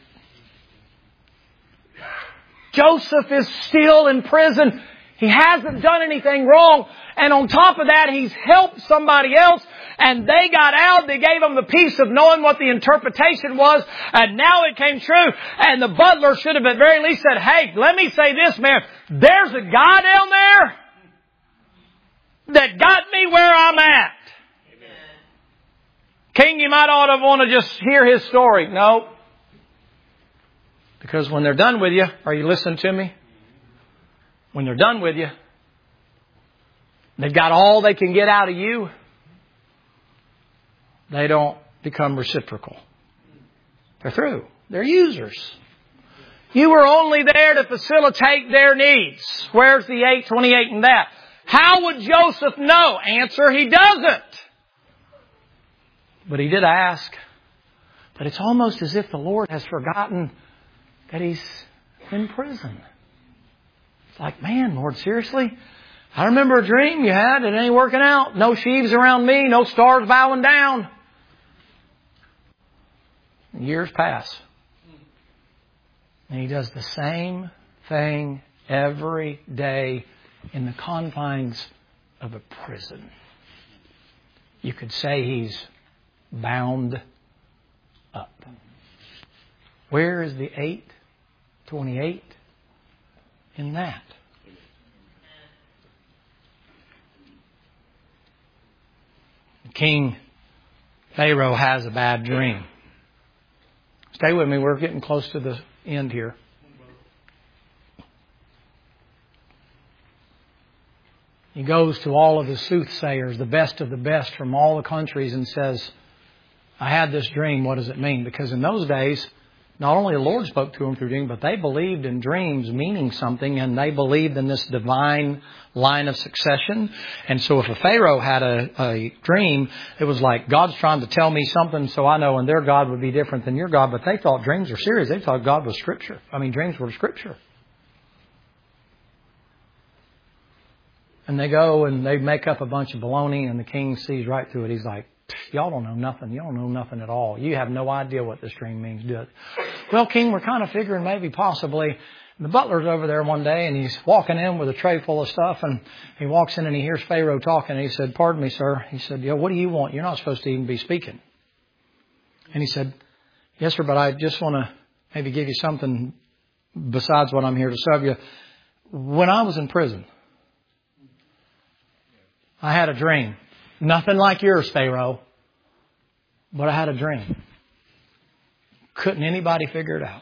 Speaker 1: Joseph is still in prison. He hasn't done anything wrong. And on top of that, he's helped somebody else. And they got out. They gave him the peace of knowing what the interpretation was. And now it came true. And the butler should have at very least said, hey, let me say this, man. There's a guy down there that got me where I'm at. Amen. King, you might ought to want to just hear his story. No. Because when they're done with you, are you listening to me? When they're done with you, they've got all they can get out of you. They don't become reciprocal. They're through. They're users. You were only there to facilitate their needs. Where's the 8:28 in that? How would Joseph know? Answer, he doesn't. But he did ask. But it's almost as if the Lord has forgotten that he's in prison. It's like, man, Lord, seriously? I remember a dream you had. It ain't working out. No sheaves around me. No stars bowing down. Years pass. And he does the same thing every day in the confines of a prison. You could say he's bound up. Where is the 8:28 in that? King Pharaoh has a bad dream. Stay with me. We're getting close to the end here. He goes to all of the soothsayers, the best of the best from all the countries, and says, I had this dream. What does it mean? Because in those days, not only the Lord spoke to them through dreams, but they believed in dreams meaning something, and they believed in this divine line of succession. And so if a Pharaoh had a dream, it was like, God's trying to tell me something so I know, and their God would be different than your God. But they thought dreams were serious. They thought God was Scripture. Dreams were Scripture. And they go and they make up a bunch of baloney, and the king sees right through it. He's like, y'all don't know nothing. You don't know nothing at all. You have no idea what this dream means, do it? Well, King, we're kind of figuring maybe possibly. The butler's over there one day, and he's walking in with a tray full of stuff, and he walks in and he hears Pharaoh talking, and he said, pardon me, sir. He said, what do you want? You're not supposed to even be speaking. And he said, yes, sir, but I just want to maybe give you something besides what I'm here to serve you. When I was in prison, I had a dream. Nothing like yours, Pharaoh. But I had a dream. Couldn't anybody figure it out.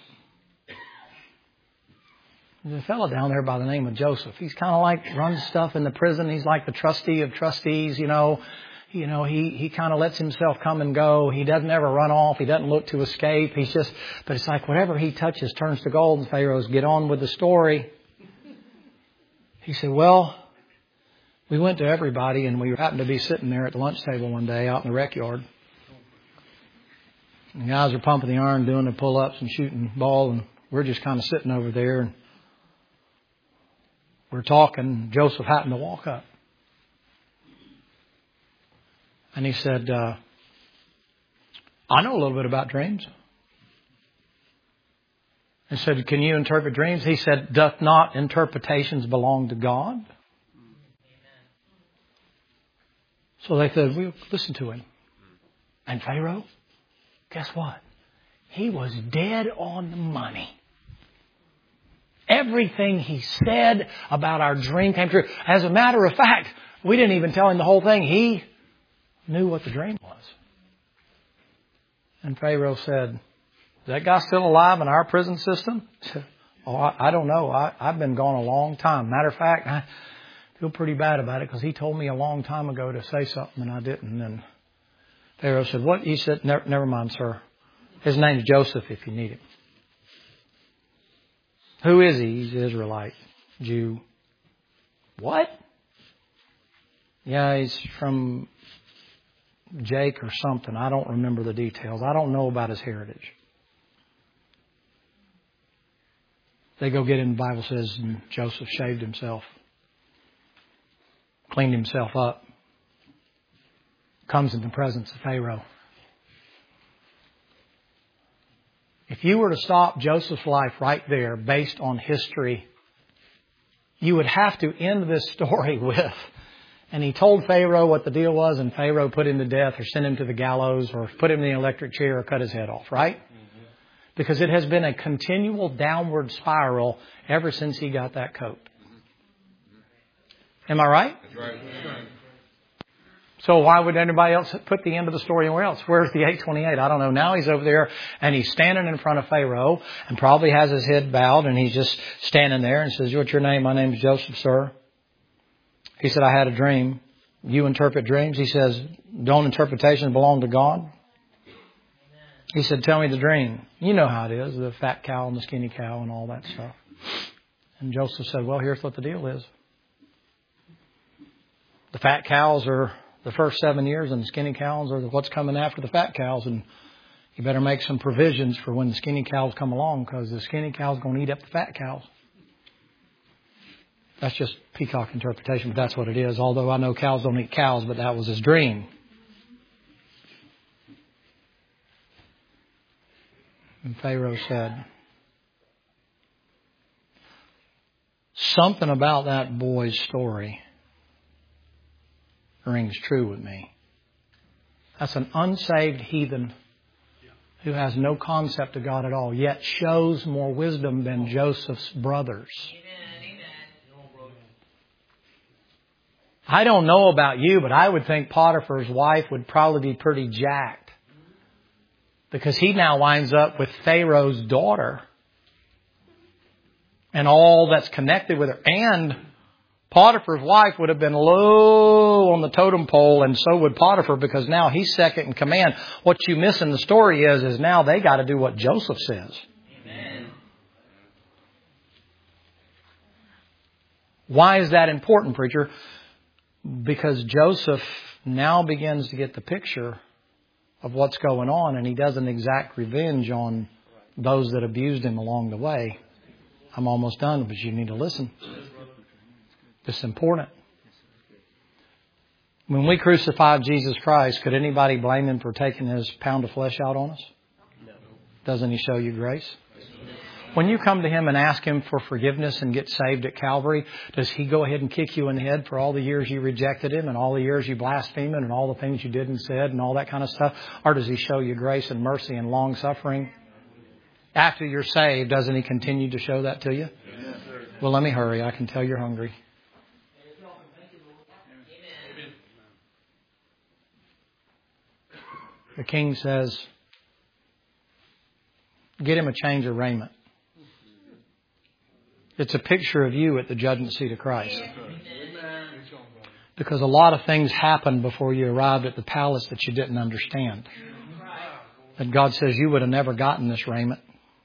Speaker 1: There's a fellow down there by the name of Joseph. He's kind of like runs stuff in the prison. He's like the trustee of trustees, he kind of lets himself come and go. He doesn't ever run off. He doesn't look to escape. But it's like whatever he touches turns to gold. And Pharaoh's get on with the story. He said, well, we went to everybody, and we happened to be sitting there at the lunch table one day out in the rec yard. And the guys are pumping the iron, doing the pull-ups and shooting ball, and we're just kind of sitting over there. And we're talking. Joseph happened to walk up. And he said, I know a little bit about dreams. I said, can you interpret dreams? He said, doth not interpretations belong to God? So they said, we'll listen to him. And Pharaoh, guess what? He was dead on the money. Everything he said about our dream came true. As a matter of fact, we didn't even tell him the whole thing. He knew what the dream was. And Pharaoh said, is that guy still alive in our prison system? Oh, I don't know. I've been gone a long time. Matter of fact, I feel pretty bad about it because he told me a long time ago to say something and I didn't. And Pharaoh said, what? He said, never mind, sir. His name's Joseph if you need him. Who is he? He's an Israelite, Jew. What? Yeah, he's from Jake or something. I don't remember the details. I don't know about his heritage. They go get him. The Bible says Joseph shaved himself. cleaned himself up, comes in the presence of Pharaoh. If you were to stop Joseph's life right there based on history, you would have to end this story with, and he told Pharaoh what the deal was, and Pharaoh put him to death or sent him to the gallows or put him in the electric chair or cut his head off, right? Because it has been a continual downward spiral ever since he got that coat. Am I right?
Speaker 2: That's right.
Speaker 1: So why would anybody else put the end of the story anywhere else? Where's the 828? I don't know. Now he's over there and he's standing in front of Pharaoh and probably has his head bowed and he's just standing there and says, "What's your name?" "My name is Joseph, sir." He said, "I had a dream." "You interpret dreams?" He says, "Don't interpretations belong to God?" He said, "Tell me the dream." You know how it is, the fat cow and the skinny cow and all that stuff. And Joseph said, "Well, here's what the deal is. The fat cows are the first 7 years and the skinny cows are what's coming after the fat cows. And you better make some provisions for when the skinny cows come along because the skinny cows are going to eat up the fat cows." That's just peacock interpretation, but that's what it is. Although I know cows don't eat cows, but that was his dream. And Pharaoh said, "Something about that boy's story rings true with me." That's an unsaved heathen who has no concept of God at all, yet shows more wisdom than Joseph's brothers. I don't know about you, but I would think Potiphar's wife would probably be pretty jacked. Because he now winds up with Pharaoh's daughter. And all that's connected with her. And Potiphar's wife would have been low on the totem pole, and so would Potiphar, because now he's second in command. What you miss in the story is now they got to do what Joseph says. Amen. Why is that important, preacher? Because Joseph now begins to get the picture of what's going on, and he doesn't exact revenge on those that abused him along the way. I'm almost done, but you need to listen. It's important. When we crucified Jesus Christ, could anybody blame Him for taking His pound of flesh out on us? No. Doesn't He show you grace? When you come to Him and ask Him for forgiveness and get saved at Calvary, does He go ahead and kick you in the head for all the years you rejected Him and all the years you blasphemed Him and all the things you did and said and all that kind of stuff? Or does He show you grace and mercy and long suffering? After you're saved, doesn't He continue to show that to you? Yes, sir. Well, let me hurry. I can tell you're hungry. The king says, "Get him a change of raiment." It's a picture of you at the judgment seat of Christ. Because a lot of things happened before you arrived at the palace that you didn't understand. That God says you would have never gotten this raiment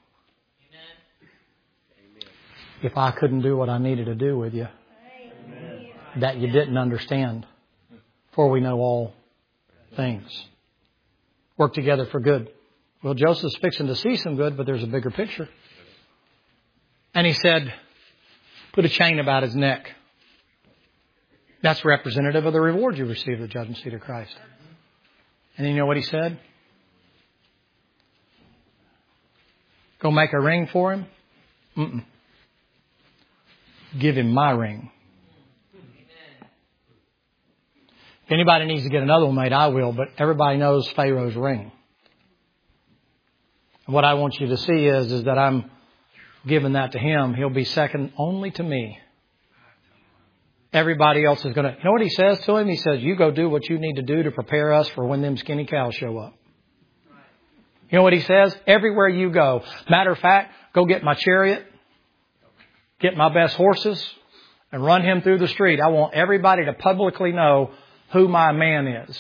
Speaker 1: if I couldn't do what I needed to do with you. That you didn't understand. For we know all things work together for good. Well, Joseph's fixing to see some good, but there's a bigger picture. And he said, "Put a chain about his neck." That's representative of the reward you receive at the judgment seat of Christ. And you know what he said? "Go make a ring for him." Give him my ring. If anybody needs to get another one made, I will, but everybody knows Pharaoh's ring. And what I want you to see is that I'm giving that to him. He'll be second only to me. Everybody else is going to... You know what he says to him? He says, "You go do what you need to do to prepare us for when them skinny cows show up." You know what he says? Everywhere you go. Matter of fact, go get my chariot, get my best horses, and run him through the street. I want everybody to publicly know who my man is.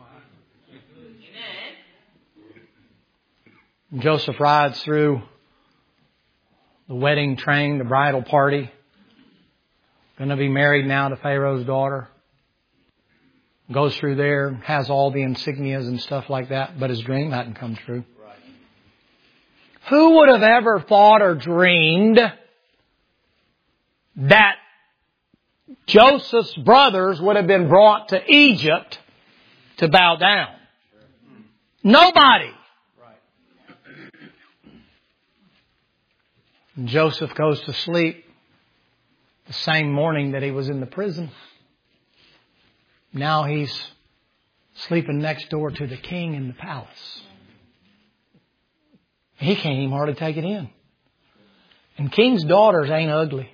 Speaker 1: Joseph rides through the wedding train, the bridal party. Going to be married now to Pharaoh's daughter. Goes through there, has all the insignias and stuff like that, but his dream hadn't come true. Right. Who would have ever thought or dreamed that Joseph's brothers would have been brought to Egypt to bow down. Nobody. And Joseph goes to sleep the same morning that he was in the prison. Now he's sleeping next door to the king in the palace. He can't even hardly take it in. And king's daughters ain't ugly.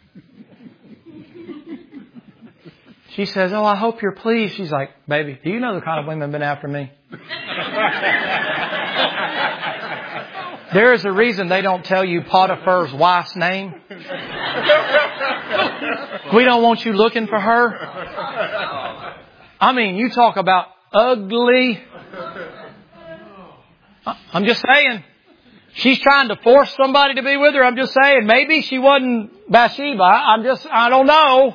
Speaker 1: She says, "Oh, I hope you're pleased." She's like, "Baby, do you know the kind of women have been after me?" There is a reason they don't tell you Potiphar's wife's name. We don't want you looking for her. I mean, you talk about ugly. I'm just saying. She's trying to force somebody to be with her. I'm just saying. Maybe she wasn't Bathsheba. I don't know.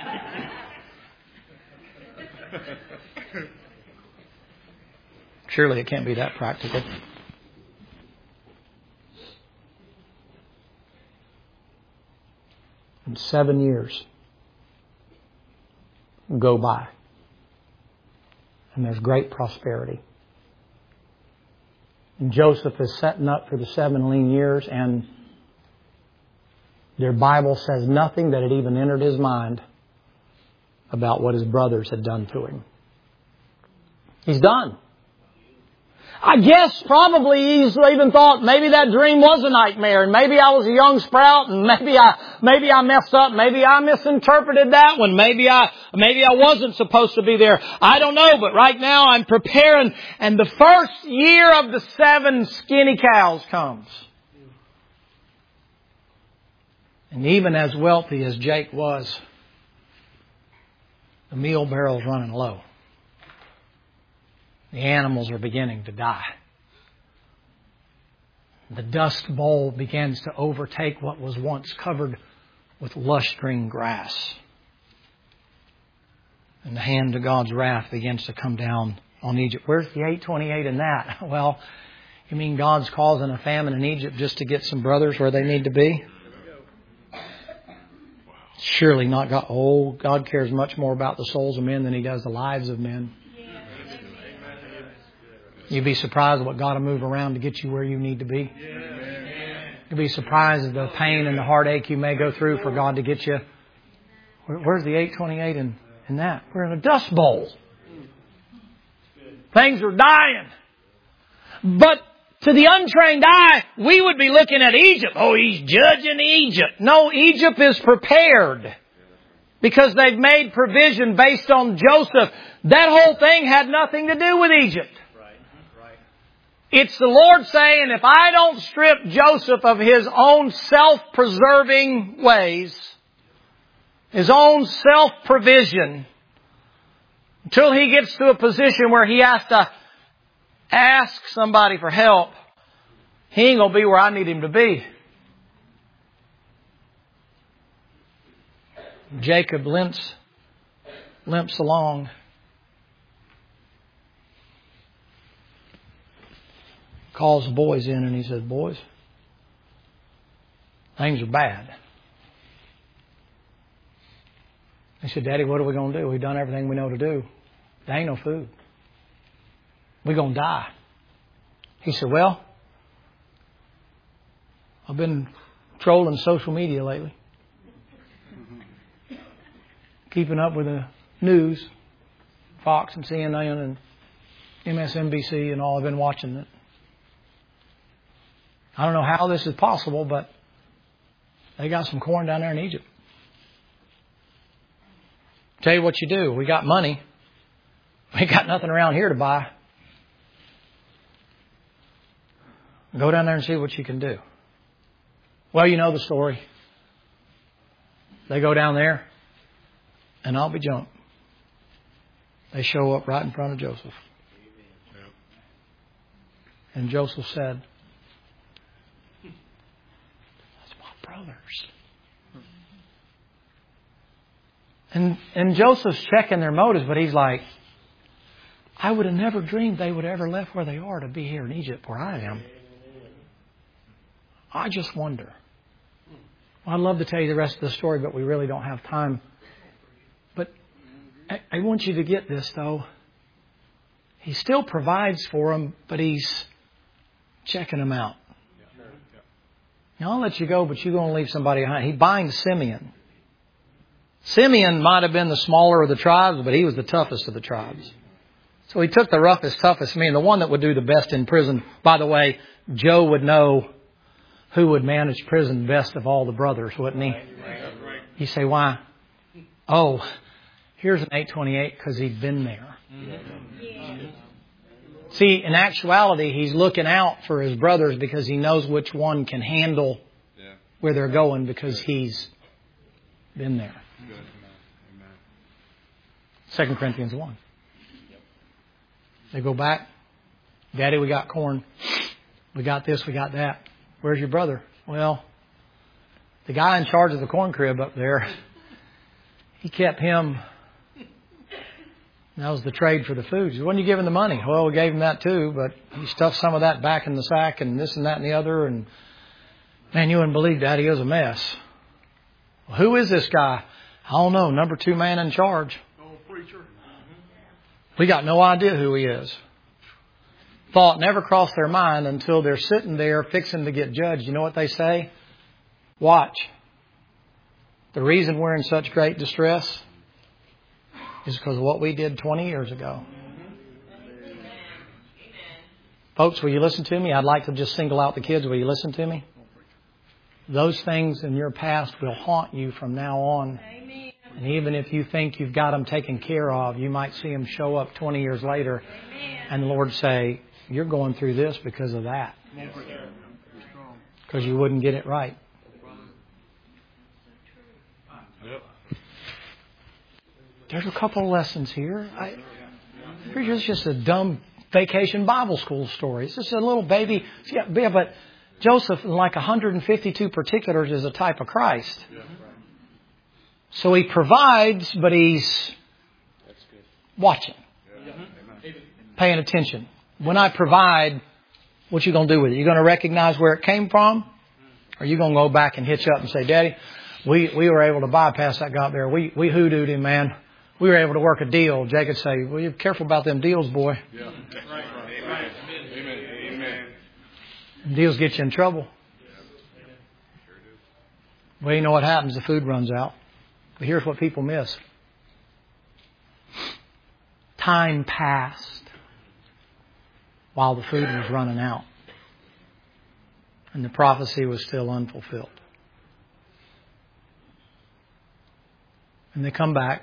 Speaker 1: Surely it can't be that practical. And 7 years go by. And there's great prosperity. And Joseph is setting up for the 7 lean years, and their Bible says nothing that had even entered his mind about what his brothers had done to him. He's done. I guess probably he's even thought maybe that dream was a nightmare, and maybe I was a young sprout, and maybe I messed up, maybe I misinterpreted that one, maybe I wasn't supposed to be there. I don't know, but right now I'm preparing, and the first year of the 7 skinny cows comes. And even as wealthy as Jake was, the meal barrel's running low. The animals are beginning to die. The dust bowl begins to overtake what was once covered with lush green grass. And the hand of God's wrath begins to come down on Egypt. Where's the 828 in that? Well, you mean God's causing a famine in Egypt just to get some brothers where they need to be? Surely not God. Oh, God cares much more about the souls of men than He does the lives of men. You'd be surprised at what God will move around to get you where you need to be. You'd be surprised at the pain and the heartache you may go through for God to get you. Where's the 828 in that? We're in a dust bowl. Things are dying. But to the untrained eye, we would be looking at Egypt. Oh, He's judging Egypt. No, Egypt is prepared. Because they've made provision based on Joseph. That whole thing had nothing to do with Egypt. It's the Lord saying, if I don't strip Joseph of his own self-preserving ways, his own self-provision, until he gets to a position where he has to ask somebody for help, he ain't going to be where I need him to be. Jacob limps along. Calls the boys in and he says, "Boys, things are bad." They said, "Daddy, what are we going to do? We've done everything we know to do. There ain't no food. We're going to die." He said, "Well, I've been trolling social media lately. Keeping up with the news, Fox and CNN and MSNBC and all. I've been watching it. I don't know how this is possible, but they got some corn down there in Egypt. Tell you what you do. We got money. We got nothing around here to buy. Go down there and see what you can do." Well, you know the story. They go down there, and I'll be jumped. They show up right in front of Joseph. And Joseph said, "Brothers." And Joseph's checking their motives, but he's like, I would have never dreamed they would ever left where they are to be here in Egypt where I am. I just wonder. Well, I'd love to tell you the rest of the story, but we really don't have time But I want you to get this, though. He still provides for them, but He's checking them out. Now, I'll let you go, but you're going to leave somebody behind. He binds Simeon. Simeon might have been the smaller of the tribes, but he was the toughest of the tribes. So he took the roughest, toughest man, the one that would do the best in prison. By the way, Joe would know who would manage prison best of all the brothers, wouldn't he? You say, why? Oh, here's an 828 because he'd been there. See, in actuality, he's looking out for his brothers because he knows which one can handle where they're going because he's been there. 2 Corinthians 1. They go back. Daddy, we got corn. We got this, we got that. Where's your brother? Well, the guy in charge of the corn crib up there, he kept him. That was the trade for the food. When are you giving the money? Well, we gave him that too, but he stuffed some of that back in the sack and this and that and the other. And man, you wouldn't believe, Daddy, it was a mess. Well, who is this guy? I don't know. Number 2 man in charge. We got no idea who he is. Thought never crossed their mind until they're sitting there fixing to get judged. You know what they say? Watch. The reason we're in such great distress is because of what we did 20 years ago. Folks, will you listen to me? I'd like to just single out the kids. Will you listen to me? Those things in your past will haunt you from now on.
Speaker 3: Amen.
Speaker 1: And even if you think you've got them taken care of, you might see them show up 20 years later.
Speaker 3: Amen.
Speaker 1: And the Lord say, you're going through this because of that. Because you wouldn't get it right. There's a couple of lessons here. Here's just a dumb vacation Bible school story. It's just a little baby. Yeah, but Joseph, in like 152 particulars, is a type of Christ. So he provides, but he's watching, paying attention. When I provide, what you going to do with it? You going to recognize where it came from? Or are you going to go back and hitch up and say, Daddy, we were able to bypass that guy up there. We hoodooed him, man. We were able to work a deal. Jacob would say, well, you're careful about them deals, boy.
Speaker 2: Yeah. Right. Amen.
Speaker 1: And deals get you in trouble. Well, you know what happens? The food runs out. But here's what people miss. Time passed while the food was running out. And the prophecy was still unfulfilled. And they come back.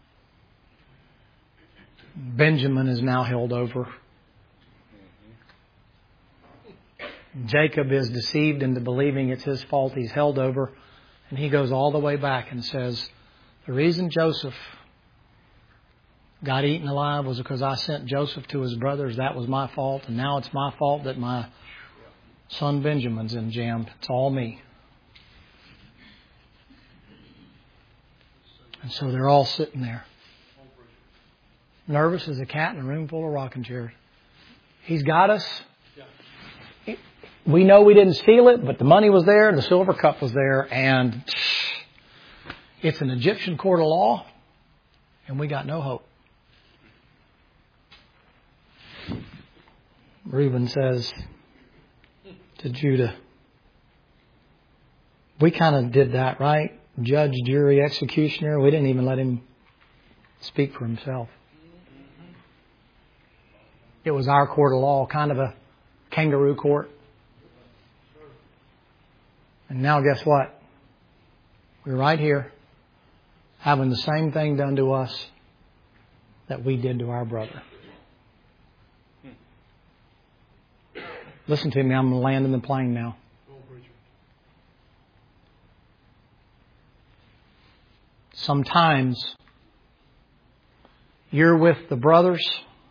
Speaker 1: Benjamin is now held over. Jacob is deceived into believing it's his fault. He's held over. And he goes all the way back and says, the reason Joseph got eaten alive was because I sent Joseph to his brothers. That was my fault. And now it's my fault that my son Benjamin's in jammed. It's all me. And so they're all sitting there. Nervous as a cat in a room full of rocking chairs. He's got us. We know we didn't steal it, but the money was there and the silver cup was there. And it's an Egyptian court of law. And we got no hope. Reuben says to Judah, we kind of did that, right? Judge, jury, executioner. We didn't even let him speak for himself. It was our court of law, kind of a kangaroo court. And now guess what? We're right here having the same thing done to us that we did to our brother. Listen to me, I'm landing the plane now. Sometimes you're with the brothers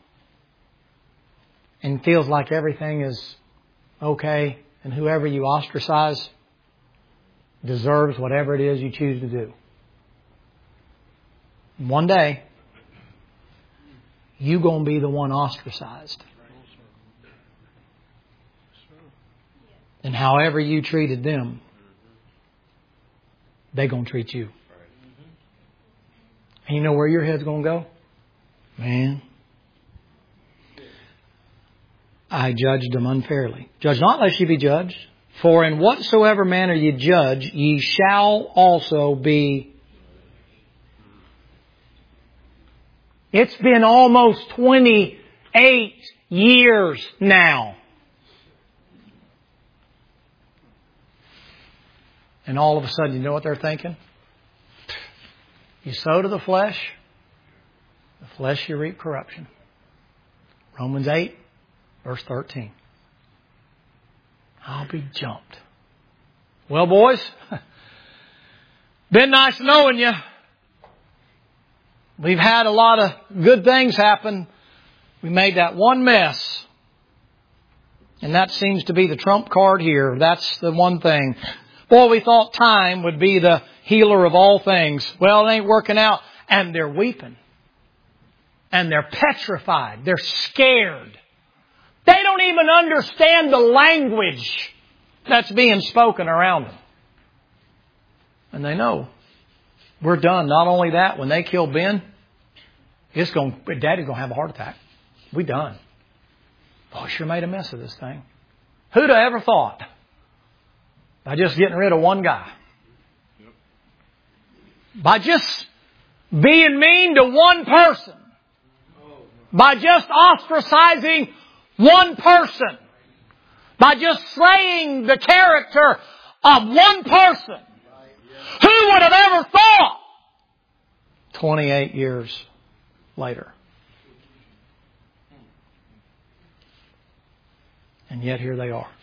Speaker 1: and feels like everything is okay, and whoever you ostracize deserves whatever it is you choose to do. One day, you're going to be the one ostracized. And however you treated them, they're going to treat you. And you know where your head's going to go? Man, I judged them unfairly. Judge not lest ye be judged. For in whatsoever manner ye judge, ye shall also be. It's been almost 28 years now. And all of a sudden, you know what they're thinking? You sow to the flesh you reap corruption. Romans 8, verse 13. I'll be jumped. Well, boys, been nice knowing you. We've had a lot of good things happen. We made that one mess. And that seems to be the trump card here. That's the one thing. Boy, we thought time would be the healer of all things. Well, it ain't working out. And they're weeping. And they're petrified. They're scared. They don't even understand the language that's being spoken around them. And they know we're done. Not only that, when they kill Ben, Daddy's going to have a heart attack. We done. Oh, sure made a mess of this thing. Who'd have ever thought? By just getting rid of one guy. By just being mean to one person. By just ostracizing one person. By just slaying the character of one person. Who would have ever thought? 28 years later. And yet here they are.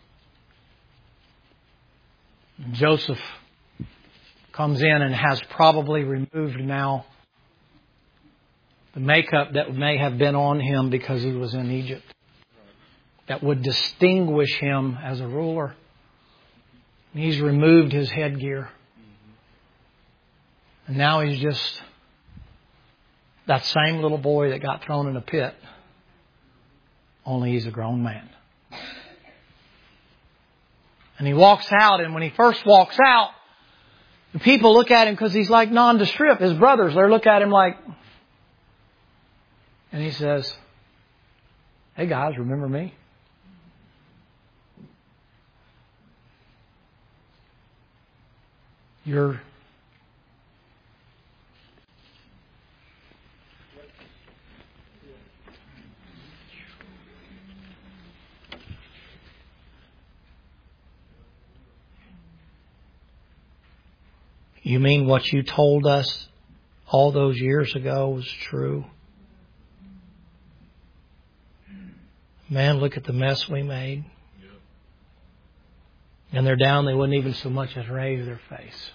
Speaker 1: Joseph comes in and has probably removed now the makeup that may have been on him because he was in Egypt. That would distinguish him as a ruler. He's removed his headgear. And now he's just that same little boy that got thrown in a pit. Only he's a grown man. And he walks out, and when he first walks out, the people look at him because he's like nondescript. His brothers, they look at him like... And he says, hey guys, remember me? You mean what you told us all those years ago was true? Man, look at the mess we made. And they're down, they wouldn't even so much as raise their face.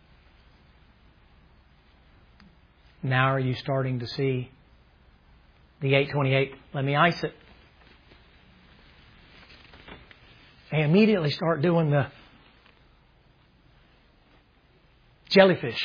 Speaker 1: Now are you starting to see the 828? Let me ice it. They immediately start doing the jellyfish.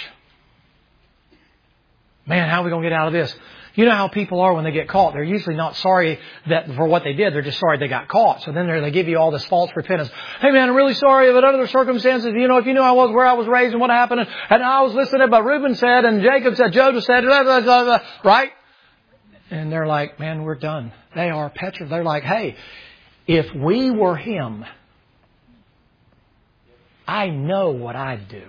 Speaker 1: Man, how are we going to get out of this? You know how people are when they get caught. They're usually not sorry for what they did. They're just sorry they got caught. So then they give you all this false repentance. Hey man, I'm really sorry, but under the circumstances, if you knew I was where I was raised and what happened, and I was listening to what Reuben said, and Jacob said, Joseph said, blah, blah, blah, blah, right? And they're like, man, we're done. They are petrified. They're like, hey, if we were him, I know what I'd do.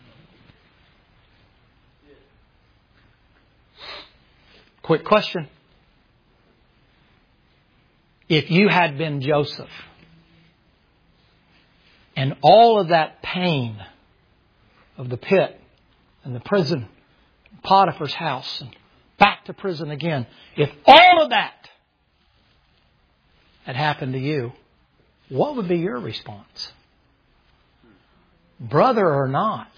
Speaker 1: Quick question. If you had been Joseph and all of that pain of the pit and the prison, Potiphar's house, and back to prison again, if all of that had happened to you, what would be your response? Brother or not?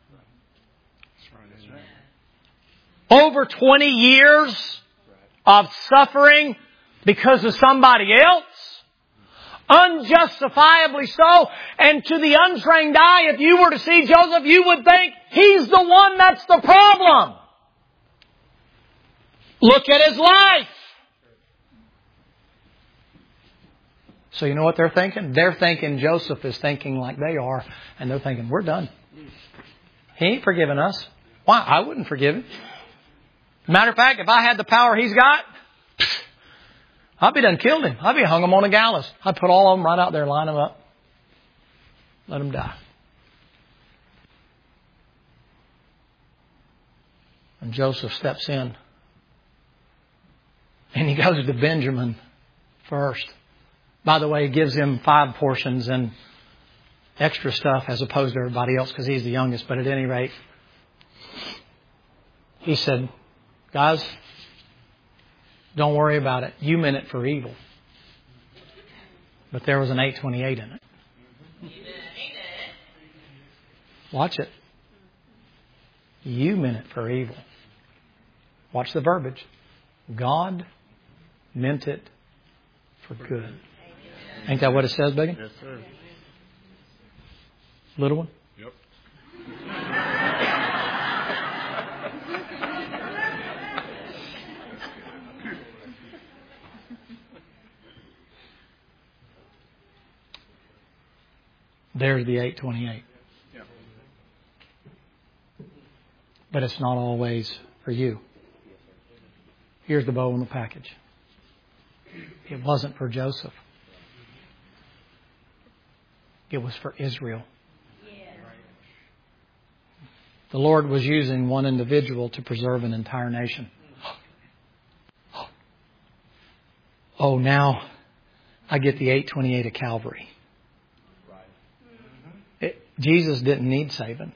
Speaker 1: Over 20 years of suffering because of somebody else. Unjustifiably so. And to the untrained eye, if you were to see Joseph, you would think he's the one that's the problem. Look at his life. So you know what they're thinking? They're thinking Joseph is thinking like they are. And they're thinking, we're done. He ain't forgiven us. Why? I wouldn't forgive him. Matter of fact, if I had the power he's got, I'd be done killed him. I'd be hung him on a gallows. I'd put all of them right out there, line them up. Let them die. And Joseph steps in. And he goes to Benjamin first. By the way, he gives him 5 portions and extra stuff as opposed to everybody else because he's the youngest. But at any rate, he said, guys, don't worry about it. You meant it for evil. But there was an 828 in it. Watch it. You meant it for evil. Watch the verbiage. God meant it for good. Ain't that what it says, Biggin?
Speaker 2: Yes, sir.
Speaker 1: Little one?
Speaker 2: Yep.
Speaker 1: There's the 828.
Speaker 2: Yeah.
Speaker 1: But it's not always for you. Here's the bow in the package. It wasn't for Joseph. It was for Israel. The Lord was using one individual to preserve an entire nation. Oh, now I get the 828 of Calvary. Jesus didn't need saving.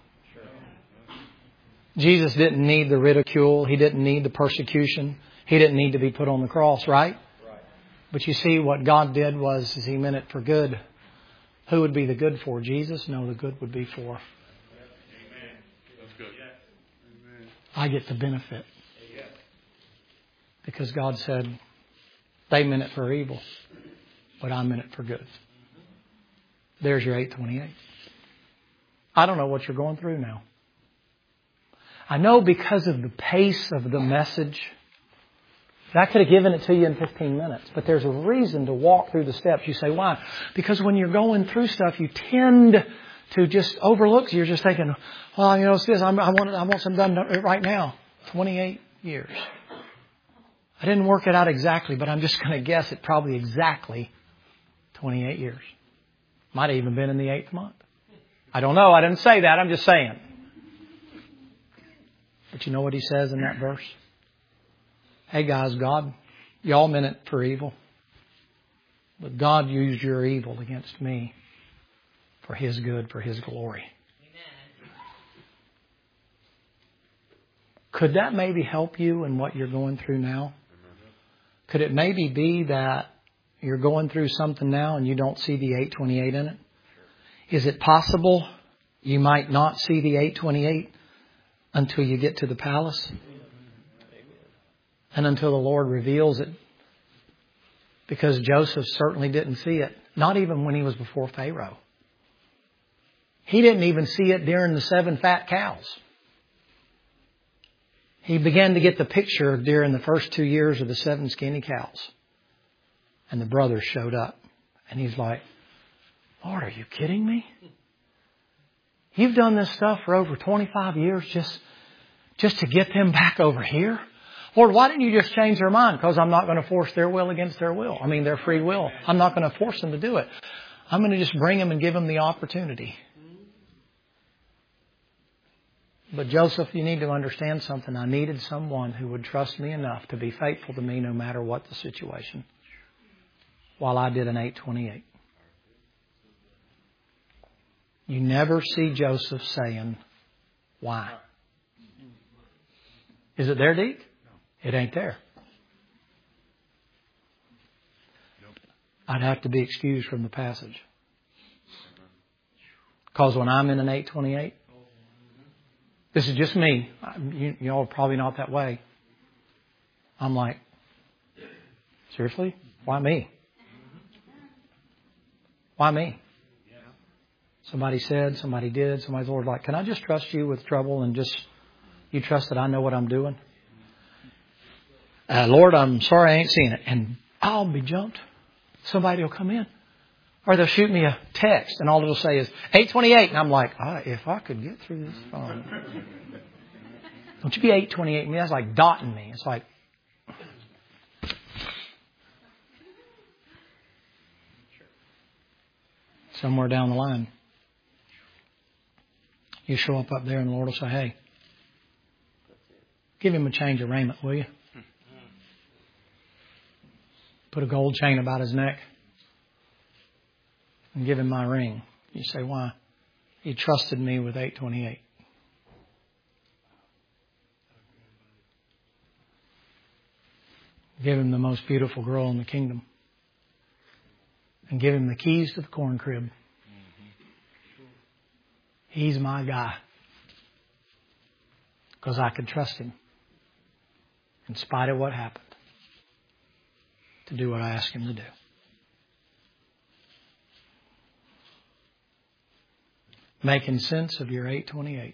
Speaker 1: Jesus didn't need the ridicule. He didn't need the persecution. He didn't need to be put on the cross, right? But you see, what God did was He meant it for good. Who would be the good for? Jesus? No, the good would be for.
Speaker 2: Amen. That's good.
Speaker 1: I get the benefit. Because God said, they meant it for evil, but I meant it for good. There's your 828. I don't know what you're going through now. I know because of the pace of the message, I could have given it to you in 15 minutes. But there's a reason to walk through the steps. You say, why? Because when you're going through stuff, you tend to just overlook. You're just thinking, well, you know, it's this. I want something done right now. 28 years. I didn't work it out exactly, but I'm just going to guess it probably exactly 28 years. Might have even been in the 8th month. I don't know. I didn't say that. I'm just saying. But you know what he says in that verse? Hey guys, God, y'all meant it for evil. But God used your evil against me for His good, for His glory. Amen. Could that maybe help you in what you're going through now? Could it maybe be that you're going through something now and you don't see the 828 in it? Is it possible you might not see the 828 until you get to the palace? And until the Lord reveals it? Because Joseph certainly didn't see it. Not even when he was before Pharaoh. He didn't even see it during the 7 fat cows. He began to get the picture during the first 2 years of the 7 skinny cows. And the brothers showed up. And he's like, Lord, are you kidding me? You've done this stuff for over 25 years just to get them back over here? Lord, why didn't you just change their mind? Because I'm not going to force their will against their will. I mean, their free will. I'm not going to force them to do it. I'm going to just bring them and give them the opportunity. But Joseph, you need to understand something. I needed someone who would trust me enough to be faithful to me no matter what the situation. While I did an 828. You never see Joseph saying, why? Is it there, Deke? It ain't there. I'd have to be excused from the passage. Because when I'm in an 828, this is just me. You all are probably not that way. I'm like, seriously? Why me? Why me? Somebody said, somebody did, somebody's Lord like, can I just trust you with trouble and just, you trust that I know what I'm doing? Lord, I'm sorry I ain't seen it. And I'll be jumped. Somebody will come in. Or they'll shoot me a text and all it'll say is 828. And I'm like, if I could get through this phone. Don't you be 828. I mean, that's like dotting me. It's like, somewhere down the line, you show up there and the Lord will say, hey, give him a change of raiment, will you? Put a gold chain about his neck and give him my ring. You say, why? He trusted me with 828. Give him the most beautiful girl in the kingdom. And give him the keys to the corn crib. He's my guy. Because I could trust him. In spite of what happened. To do what I asked him to do. Making sense of your 828s.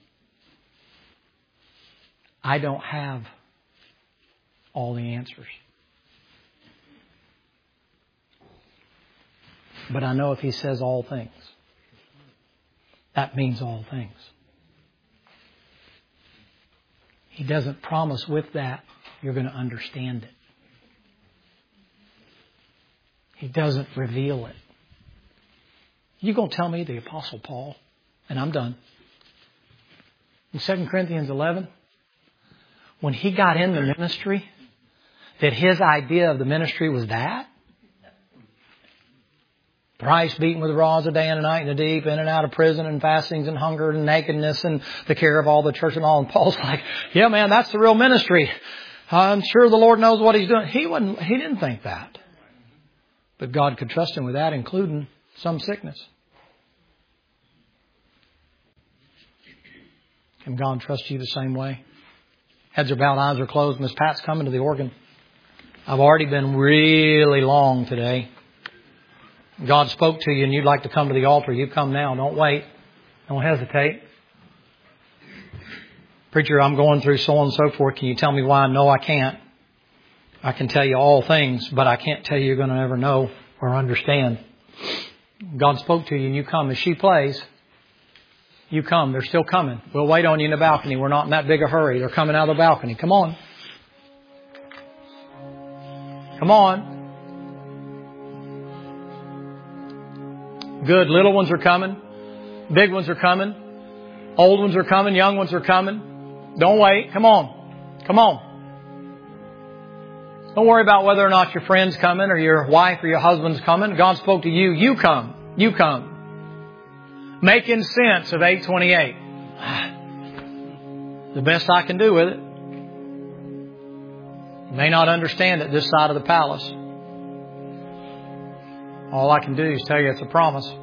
Speaker 1: I don't have all the answers. But I know if he says all things, that means all things. He doesn't promise with that you're going to understand it. He doesn't reveal it. You're going to tell me the Apostle Paul, and I'm done. In 2 Corinthians 11, when he got in the ministry, that his idea of the ministry was that? Thrice beaten with rods a day and a night in the deep, in and out of prison and fastings and hunger and nakedness and the care of all the church and all. And Paul's like, yeah, man, that's the real ministry. I'm sure the Lord knows what he's doing. He didn't think that. But God could trust him with that, including some sickness. Can God trust you the same way? Heads are bowed, eyes are closed. Miss Pat's coming to the organ. I've already been really long today. God spoke to you and you'd like to come to the altar. You come now. Don't wait. Don't hesitate. Preacher, I'm going through so on and so forth. Can you tell me why? No, I can't. I can tell you all things, but I can't tell you you're going to ever know or understand. God spoke to you and you come. As she plays, you come. They're still coming. We'll wait on you in the balcony. We're not in that big a hurry. They're coming out of the balcony. Come on. Come on. Good. Little ones are coming. Big ones are coming. Old ones are coming. Young ones are coming. Don't wait. Come on. Come on. Don't worry about whether or not your friend's coming or your wife or your husband's coming. God spoke to you. You come. You come. Making sense of 828. The best I can do with it. You may not understand it this side of the palace. All I can do is tell you it's a promise.